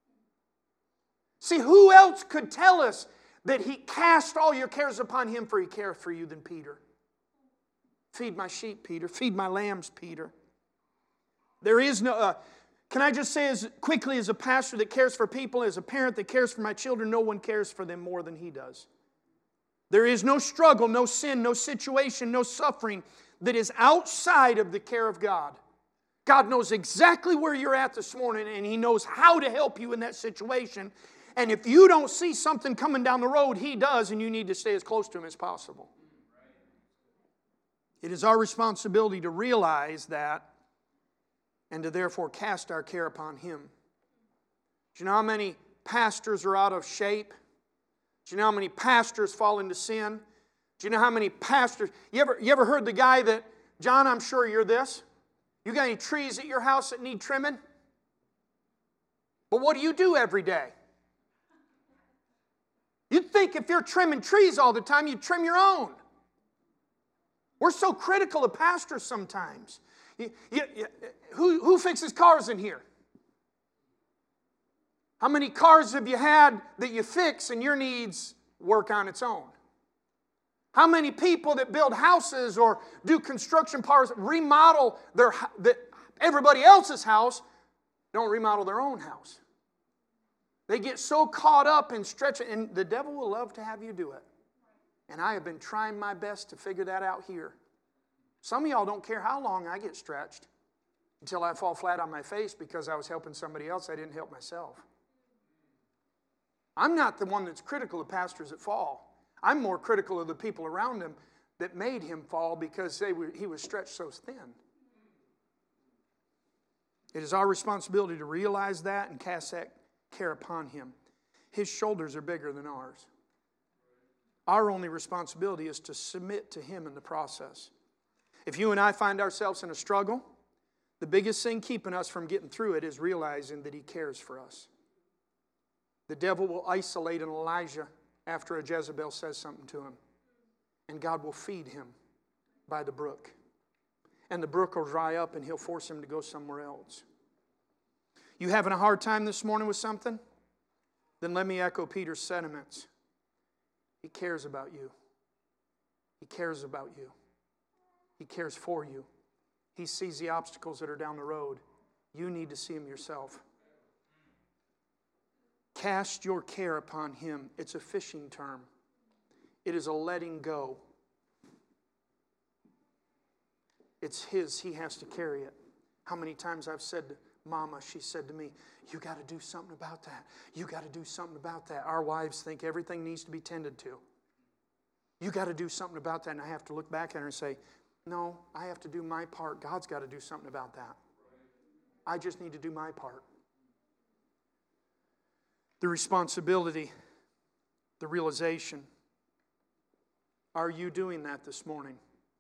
See, who else could tell us that he cast all your cares upon him, for he careth for you, than Peter? Feed my sheep, Peter. Feed my lambs, Peter. There is no... Uh, Can I just say as quickly, as a pastor that cares for people, as a parent that cares for my children, no one cares for them more than he does. There is no struggle, no sin, no situation, no suffering that is outside of the care of God. God knows exactly where you're at this morning, and He knows how to help you in that situation. And if you don't see something coming down the road, He does, and you need to stay as close to Him as possible. It is our responsibility to realize that and to therefore cast our care upon Him. Do you know how many pastors are out of shape? Do you know how many pastors fall into sin? Do you know how many pastors... You ever, you ever heard the guy that, John, I'm sure you're this. You got any trees at your house that need trimming? But what do you do every day? You'd think if you're trimming trees all the time, you'd trim your own. We're so critical of pastors sometimes. You, you, you, who, who fixes cars in here? How many cars have you had that you fix and your needs work on its own? How many people that build houses or do construction parts remodel their the, everybody else's house, don't remodel their own house? They get so caught up in stretching, and the devil will love to have you do it. And I have been trying my best to figure that out here. Some of y'all don't care how long I get stretched until I fall flat on my face because I was helping somebody else. I didn't help myself. I'm not the one that's critical of pastors that fall. I'm more critical of the people around him that made him fall because they were, he was stretched so thin. It is our responsibility to realize that and cast that care upon him. His shoulders are bigger than ours. Our only responsibility is to submit to him in the process. If you and I find ourselves in a struggle, the biggest thing keeping us from getting through it is realizing that he cares for us. The devil will isolate an Elijah after a Jezebel says something to him. And God will feed him by the brook. And the brook will dry up and he'll force him to go somewhere else. You having a hard time this morning with something? Then let me echo Peter's sentiments. He cares about you. He cares about you. He cares for you. He sees the obstacles that are down the road. You need to see them yourself. Cast your care upon him. It's a fishing term. It is a letting go. It's his. He has to carry it. How many times I've said to Mama, she said to me, you got to do something about that. You got to do something about that. Our wives think everything needs to be tended to. You got to do something about that. And I have to look back at her and say, no, I have to do my part. God's got to do something about that. I just need to do my part. The responsibility, the realization. Are you doing that this morning?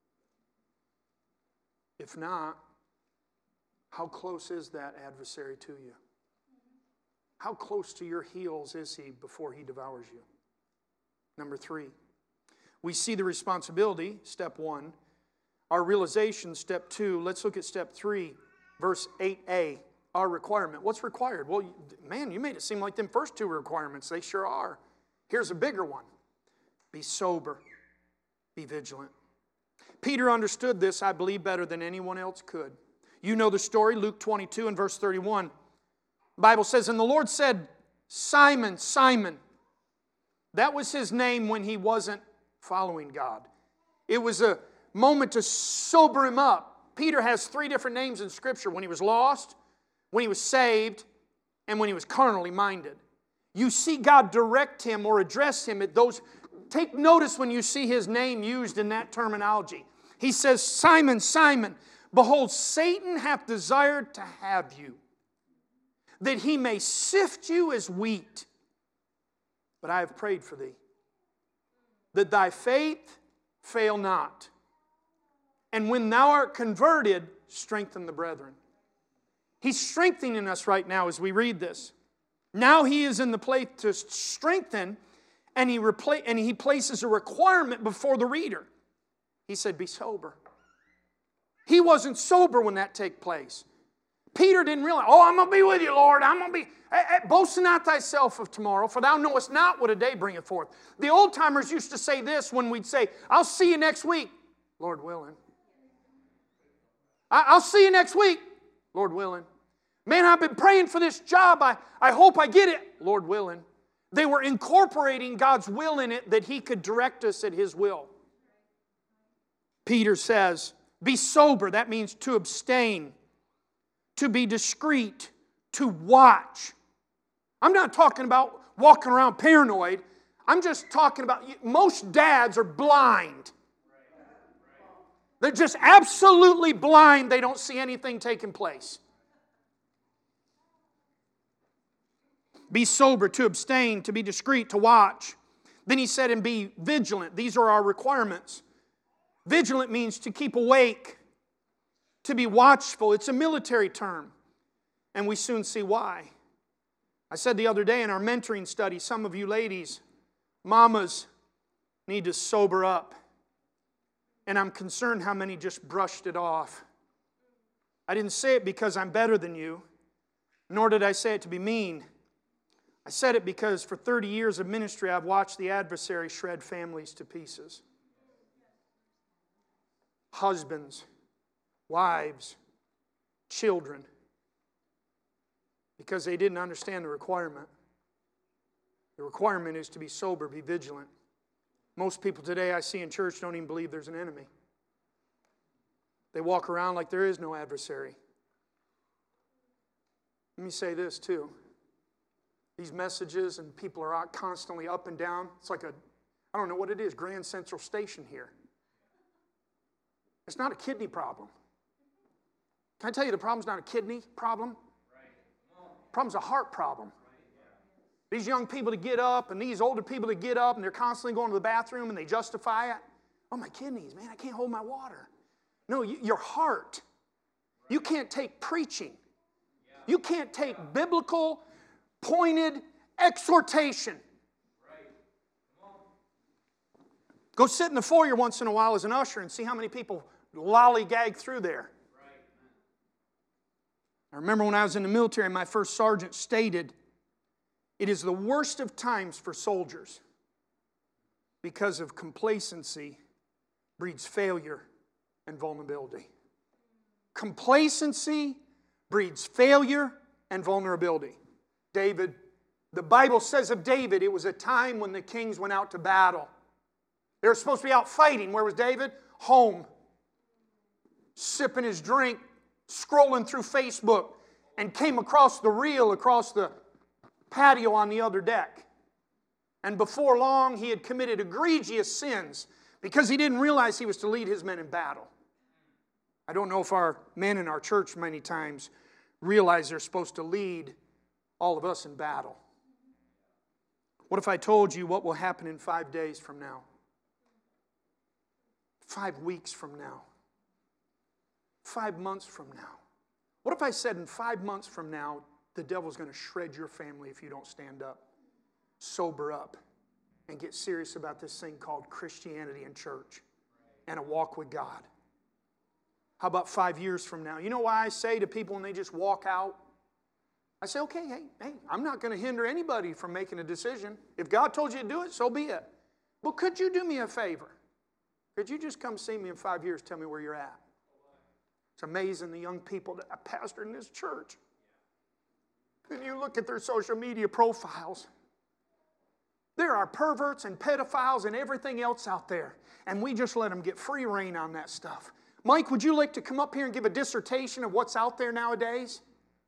If not, how close is that adversary to you? How close to your heels is he before he devours you? Number three, we see the responsibility, step one. Our realization, step two. Let's look at step three, verse eight a. Our requirement. What's required? Well, man, you made it seem like them first two requirements. They sure are. Here's a bigger one. Be sober. Be vigilant. Peter understood this, I believe, better than anyone else could. You know the story, Luke twenty-two and verse thirty-one. The Bible says, and the Lord said, Simon, Simon. That was his name when he wasn't following God. It was a moment to sober him up. Peter has three different names in Scripture. When he was lost, when he was saved, and when he was carnally minded. You see God direct him or address him at those. Take notice when you see his name used in that terminology. He says, Simon, Simon, behold, Satan hath desired to have you, that he may sift you as wheat. But I have prayed for thee, that thy faith fail not. And when thou art converted, strengthen the brethren. He's strengthening us right now as we read this. Now he is in the place to strengthen, and he, repla- and he places a requirement before the reader. He said, be sober. He wasn't sober when that took place. Peter didn't realize, oh, I'm going to be with you, Lord. I'm going to be, hey, hey, boast not thyself of tomorrow, for thou knowest not what a day bringeth forth. The old-timers used to say this when we'd say, I'll see you next week, Lord willing. I- I'll see you next week, Lord willing. Man, I've been praying for this job. I, I hope I get it, Lord willing. They were incorporating God's will in it that he could direct us at his will. Peter says, be sober. That means to abstain, to be discreet, to watch. I'm not talking about walking around paranoid. I'm just talking about, most dads are blind. They're just absolutely blind. They don't see anything taking place. Be sober, to abstain, to be discreet, to watch. Then he said, and be vigilant. These are our requirements. Vigilant means to keep awake, to be watchful. It's a military term, and we soon see why. I said the other day in our mentoring study, some of you ladies Mamas need to sober up. And I'm concerned how many just brushed it off. I didn't say it because I'm better than you, nor did I say it to be mean. I said it because for thirty years of ministry, I've watched the adversary shred families to pieces. Husbands, wives, children, because they didn't understand the requirement. The requirement is to be sober, be vigilant. Most people today I see in church don't even believe there's an enemy. They walk around like there is no adversary. Let me say this too. These messages and people are out constantly up and down. It's like a, I don't know what it is, Grand Central Station here. It's not a kidney problem. Can I tell you the problem's not a kidney problem? The problem's a heart problem. These young people to get up and these older people to get up and they're constantly going to the bathroom and they justify it. Oh, my kidneys, man, I can't hold my water. No, you, your heart. You can't take preaching. You can't take biblical, pointed exhortation. Go sit in the foyer once in a while as an usher and see how many people lollygag through there. I remember when I was in the military, my first sergeant stated, it is the worst of times for soldiers because of complacency breeds failure and vulnerability. Complacency breeds failure and vulnerability. David, the Bible says of David, it was a time when the kings went out to battle. They were supposed to be out fighting. Where was David? Home. Sipping his drink, scrolling through Facebook, and came across the reel across the patio on the other deck. And before long, he had committed egregious sins because he didn't realize he was to lead his men in battle. I don't know if our men in our church many times realize they're supposed to lead all of us in battle. What if I told you what will happen in five days from now? Five weeks from now? Five months from now? What if I said in five months from now, the devil's going to shred your family if you don't stand up, sober up, and get serious about this thing called Christianity and church and a walk with God? How about five years from now? You know why I say to people when they just walk out? I say, okay, hey, hey, I'm not going to hinder anybody from making a decision. If God told you to do it, so be it. But could you do me a favor? Could you just come see me in five years, tell me where you're at? It's amazing the young people that I pastor in this church. And you look at their social media profiles. There are perverts and pedophiles and everything else out there. And we just let them get free rein on that stuff. Mike, would you like to come up here and give a dissertation of what's out there nowadays?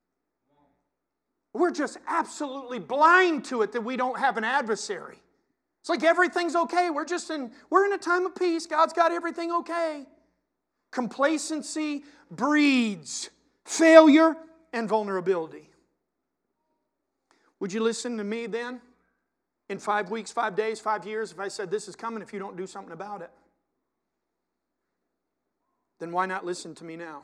We're just absolutely blind to it that we don't have an adversary. It's like everything's okay. We're just in, we're in a time of peace. God's got everything okay. Complacency breeds failure and vulnerability. Would you listen to me then? In five weeks, five days, five years, if I said this is coming if you don't do something about it? Then why not listen to me now?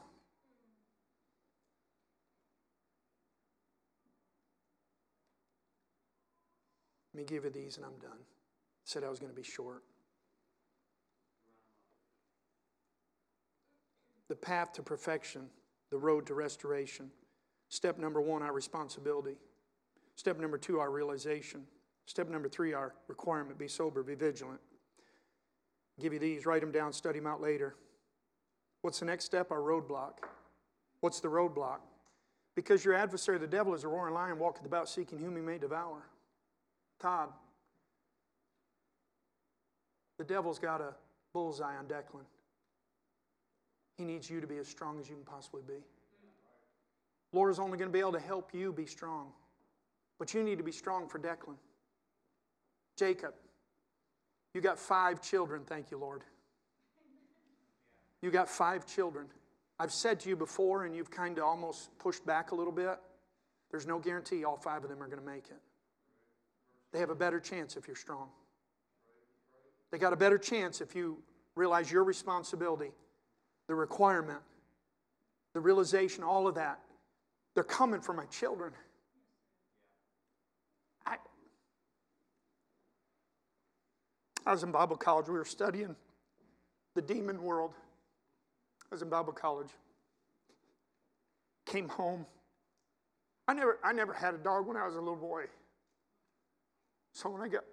Let me give you these and I'm done. I said I was going to be short. The path to perfection, the road to restoration. Step number one, our responsibility. Step number two, our realization. Step number three, our requirement, be sober, be vigilant. I'll give you these, write them down, study them out later. What's the next step? Our roadblock. What's the roadblock? Because your adversary, the devil, is a roaring lion, walketh about seeking whom he may devour. Todd, the devil's got a bullseye on Declan. He needs you to be as strong as you can possibly be. Lord is only going to be able to help you be strong. But you need to be strong for Declan. Jacob, you got five children, thank you, Lord. You got five children. I've said to you before, and you've kind of almost pushed back a little bit, there's no guarantee all five of them are going to make it. They have a better chance if you're strong. They got a better chance if you realize your responsibility, the requirement, the realization, all of that. They're coming for my children. I, I was in Bible college. We were studying the demon world. I was in Bible college. Came home. I never, I never had a dog when I was a little boy. So when I got,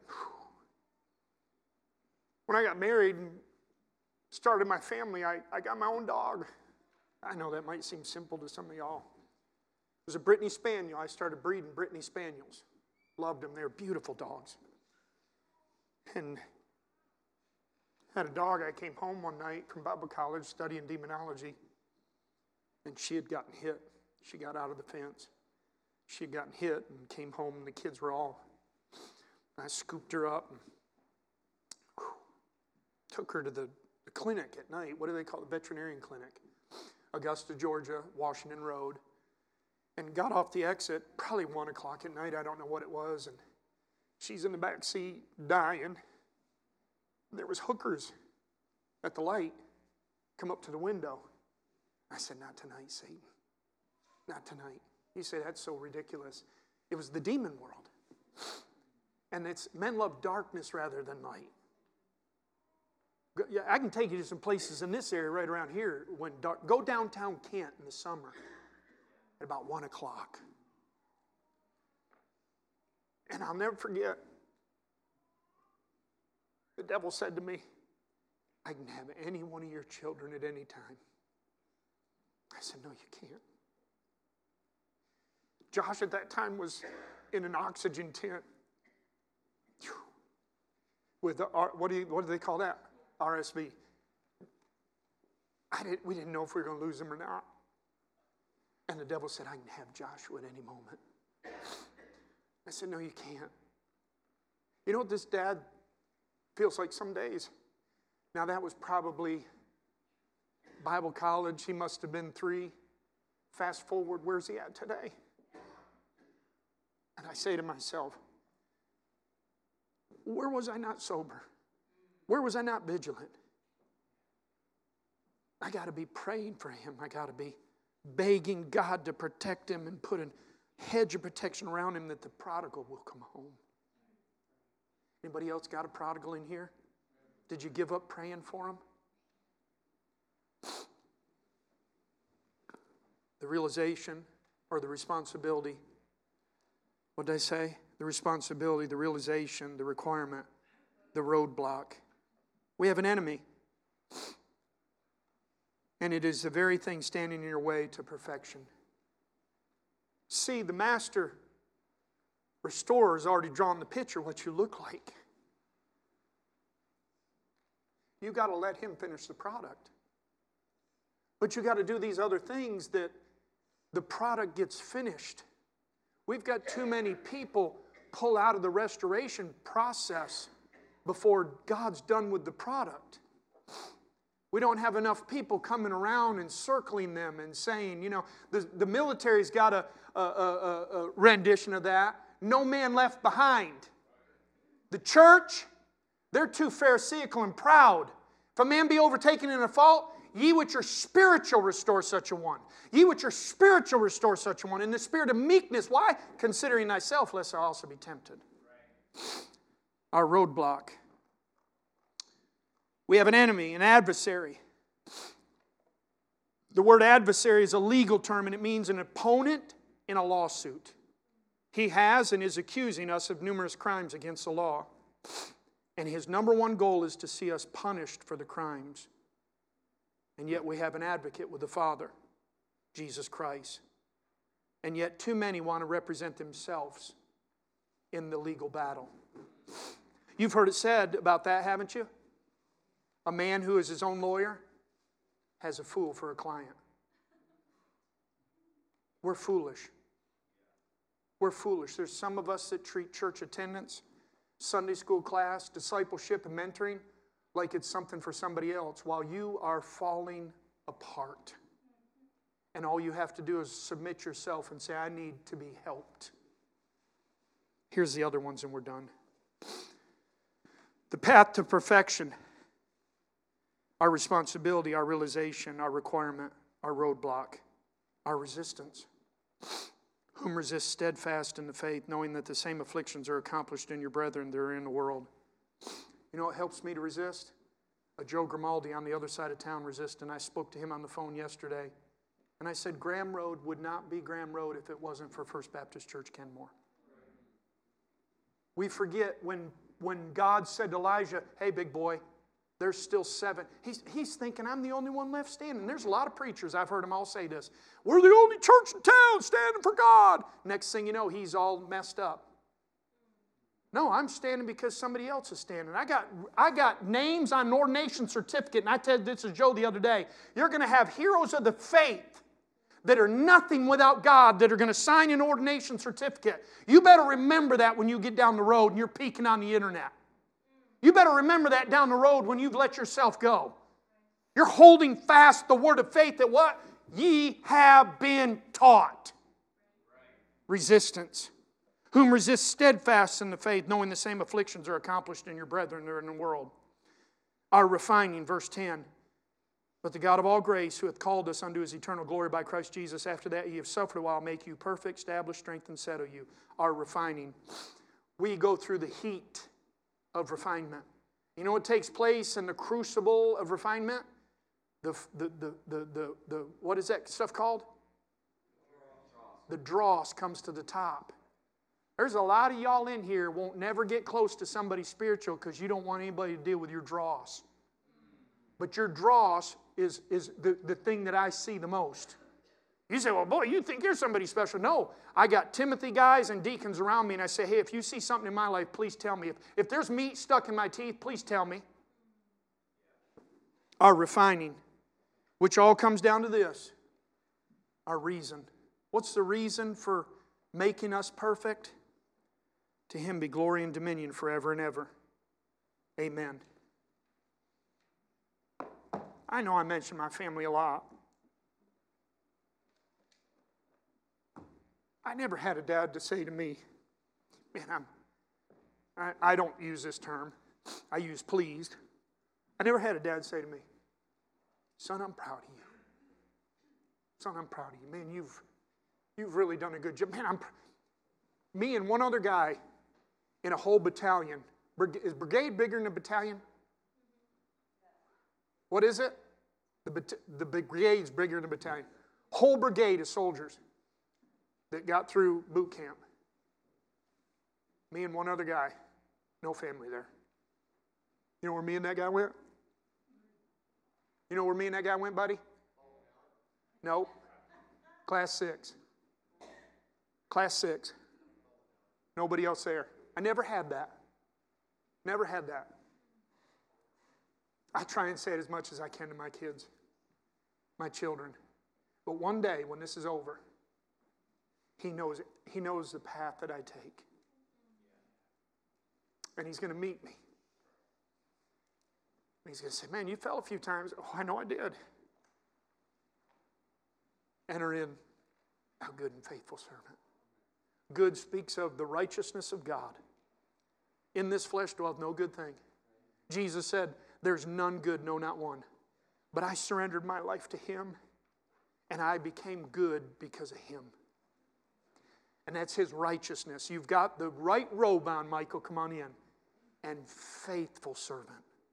when I got married and started my family, I, I got my own dog. I know that might seem simple to some of y'all. It was a Brittany Spaniel. I started breeding Brittany Spaniels. Loved them. They were beautiful dogs. And had a dog. I came home one night from Bible college studying demonology, and she had gotten hit. She got out of the fence. She had gotten hit and came home, and the kids were all, I scooped her up and whew, took her to the, the clinic at night. What do they call it? The veterinarian clinic. Augusta, Georgia, Washington Road. And got off the exit, probably one o'clock at night. I don't know what it was. And she's in the back seat dying. There was hookers at the light come up to the window. I said, not tonight, Satan. Not tonight. You say, that's so ridiculous. It was the demon world. And it's men love darkness rather than light. Yeah, I can take you to some places in this area right around here. When dark, go downtown Kent in the summer at about one o'clock. And I'll never forget, the devil said to me, I can have any one of your children at any time. I said, no, you can't. Josh at that time was in an oxygen tent with the, what do you, what do they call that? R S V. I didn't, we didn't know if we were going to lose him or not. And the devil said, I can have Joshua at any moment. I said, no, you can't. You know what this dad feels like some days? Now that was probably Bible college. He must have been three. Fast forward, where's he at today? And I say to myself, where was I not sober? Where was I not vigilant? I got to be praying for him. I got to be begging God to protect him and put a hedge of protection around him that the prodigal will come home. Anybody else got a prodigal in here? Did you give up praying for him? The realization or the responsibility. What did I say? The responsibility, the realization, the requirement, the roadblock. We have an enemy. And it is the very thing standing in your way to perfection. See, the master restorer has already drawn the picture of what you look like. You got to let him finish the product. But you got to do these other things that the product gets finished. We've got too many people pull out of the restoration process before God's done with the product. We don't have enough people coming around and circling them and saying, you know, the, the military's got a, a, a, a rendition of that. No man left behind. The church, they're too pharisaical and proud. If a man be overtaken in a fault, ye which are spiritual restore such a one. Ye which are spiritual restore such a one. In the spirit of meekness. Why? Considering thyself, lest thou also be tempted. Our roadblock. We have an enemy, an adversary. The word adversary is a legal term, and it means an opponent in a lawsuit. He has and is accusing us of numerous crimes against the law. And his number one goal is to see us punished for the crimes. And yet we have an advocate with the Father, Jesus Christ. And yet too many want to represent themselves in the legal battle. You've heard it said about that, haven't you? A man who is his own lawyer has a fool for a client. We're foolish. We're foolish. There's some of us that treat church attendance, Sunday school class, discipleship, and mentoring like it's something for somebody else while you are falling apart. And all you have to do is submit yourself and say, I need to be helped. Here's the other ones and we're done. The path to perfection. Our responsibility, our realization, our requirement, our roadblock, our resistance. Whom resist steadfast in the faith, knowing that the same afflictions are accomplished in your brethren that are in the world. You know what helps me to resist? A Joe Grimaldi on the other side of town resist, and I spoke to him on the phone yesterday. And I said, Graham Road would not be Graham Road if it wasn't for First Baptist Church Kenmore. We forget when, when God said to Elijah, hey, big boy, there's still seven. He's, he's thinking, I'm the only one left standing. There's a lot of preachers, I've heard them all say this. We're the only church in town standing for God. Next thing you know, he's all messed up. No, I'm standing because somebody else is standing. I got, I got names on an ordination certificate, and I said this to Joe the other day. You're going to have heroes of the faith that are nothing without God that are going to sign an ordination certificate. You better remember that when you get down the road and you're peeking on the internet. You better remember that down the road when you've let yourself go. You're holding fast the word of faith that what? Ye have been taught. Resistance. Whom resist steadfast in the faith, knowing the same afflictions are accomplished in your brethren that are in the world. Our refining, verse ten. But the God of all grace, who hath called us unto His eternal glory by Christ Jesus, after that ye have suffered a while, make you perfect, establish, strengthen, settle you. Our refining. We go through the heat of refinement. You know what takes place in the crucible of refinement? The, the, the, the, the, the what is that stuff called? The dross comes to the top. There's a lot of y'all in here won't never get close to somebody spiritual because you don't want anybody to deal with your dross. But your dross is, is the, the thing that I see the most. You say, well, boy, you think you're somebody special. No, I got Timothy guys and deacons around me, and I say, hey, if you see something in my life, please tell me. If, if there's meat stuck in my teeth, please tell me. Our refining, which all comes down to this, our reason. What's the reason for making us perfect? To Him be glory and dominion forever and ever. Amen. I know I mention my family a lot. I never had a dad to say to me, man, I'm, I, I don't use this term. I use pleased. I never had a dad say to me, son, I'm proud of you. Son, I'm proud of you. Man, you've, you've really done a good job. Man, I'm pr- me and one other guy in a whole battalion. Is brigade bigger than a battalion? What is it? The, bat- the brigade's bigger than a battalion. Whole brigade of soldiers that got through boot camp. Me and one other guy. No family there. You know where me and that guy went? You know where me and that guy went, buddy? No. Class six. Class six. Nobody else there. I never had that. Never had that. I try and say it as much as I can to my kids, my children. But one day, when this is over, He knows it. He knows the path that I take. And He's going to meet me. And He's going to say, man, you fell a few times. Oh, I know I did. Enter in, thou good and faithful servant. Good speaks of the righteousness of God. In this flesh dwelleth no good thing. Jesus said, there's none good, no, not one. But I surrendered my life to Him, and I became good because of Him. And that's His righteousness. You've got the right robe on, Michael, come on in. And faithful servant.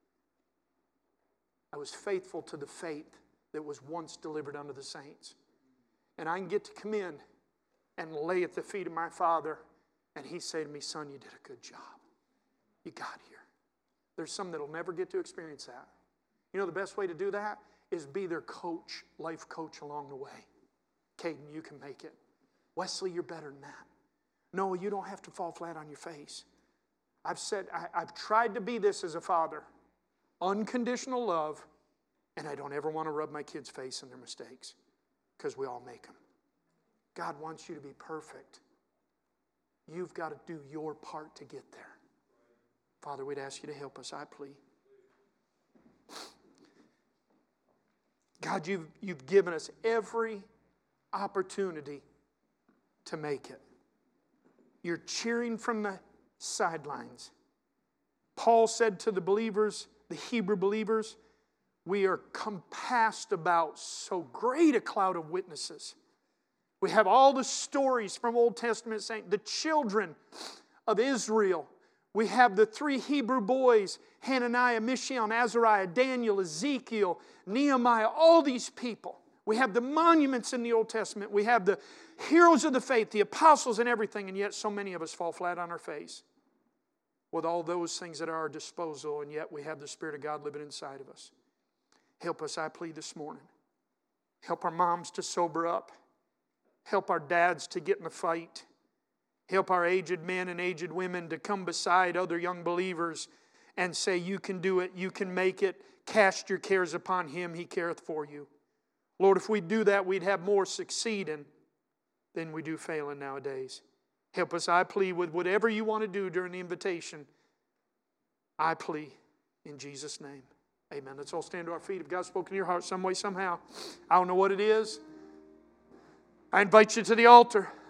I was faithful to the faith that was once delivered unto the saints. And I can get to come in and lay at the feet of my Father, and He say to me, son, you did a good job. You got here. There's some that will never get to experience that. You know the best way to do that is be their coach, life coach along the way. Caden, you can make it. Wesley, you're better than that. No, you don't have to fall flat on your face. I've said, I, I've tried to be this as a father. Unconditional love, and I don't ever want to rub my kids' face in their mistakes because we all make them. God wants you to be perfect. You've got to do your part to get there. Father, we'd ask you to help us, I plead. God, you've, you've given us every opportunity to make it. You're cheering from the sidelines. Paul said to the believers, the Hebrew believers, we are compassed about so great a cloud of witnesses. We have all the stories from Old Testament saying the children of Israel We have the three Hebrew boys, Hananiah, Mishael, Azariah, Daniel, Ezekiel, Nehemiah, all these people. We have the monuments in the Old Testament. We have the heroes of the faith, the apostles and everything, and yet so many of us fall flat on our face with all those things at our disposal, and yet we have the Spirit of God living inside of us. Help us, I plead this morning. Help our moms to sober up. Help our dads to get in the fight. Help our aged men and aged women to come beside other young believers and say, you can do it, you can make it. Cast your cares upon Him, He careth for you. Lord, if we do that, we'd have more succeeding than we do failing nowadays. Help us, I plead, with whatever you want to do during the invitation. I plead in Jesus' name. Amen. Let's all stand to our feet. If God's spoken to your heart some way, somehow, I don't know what it is. I invite you to the altar.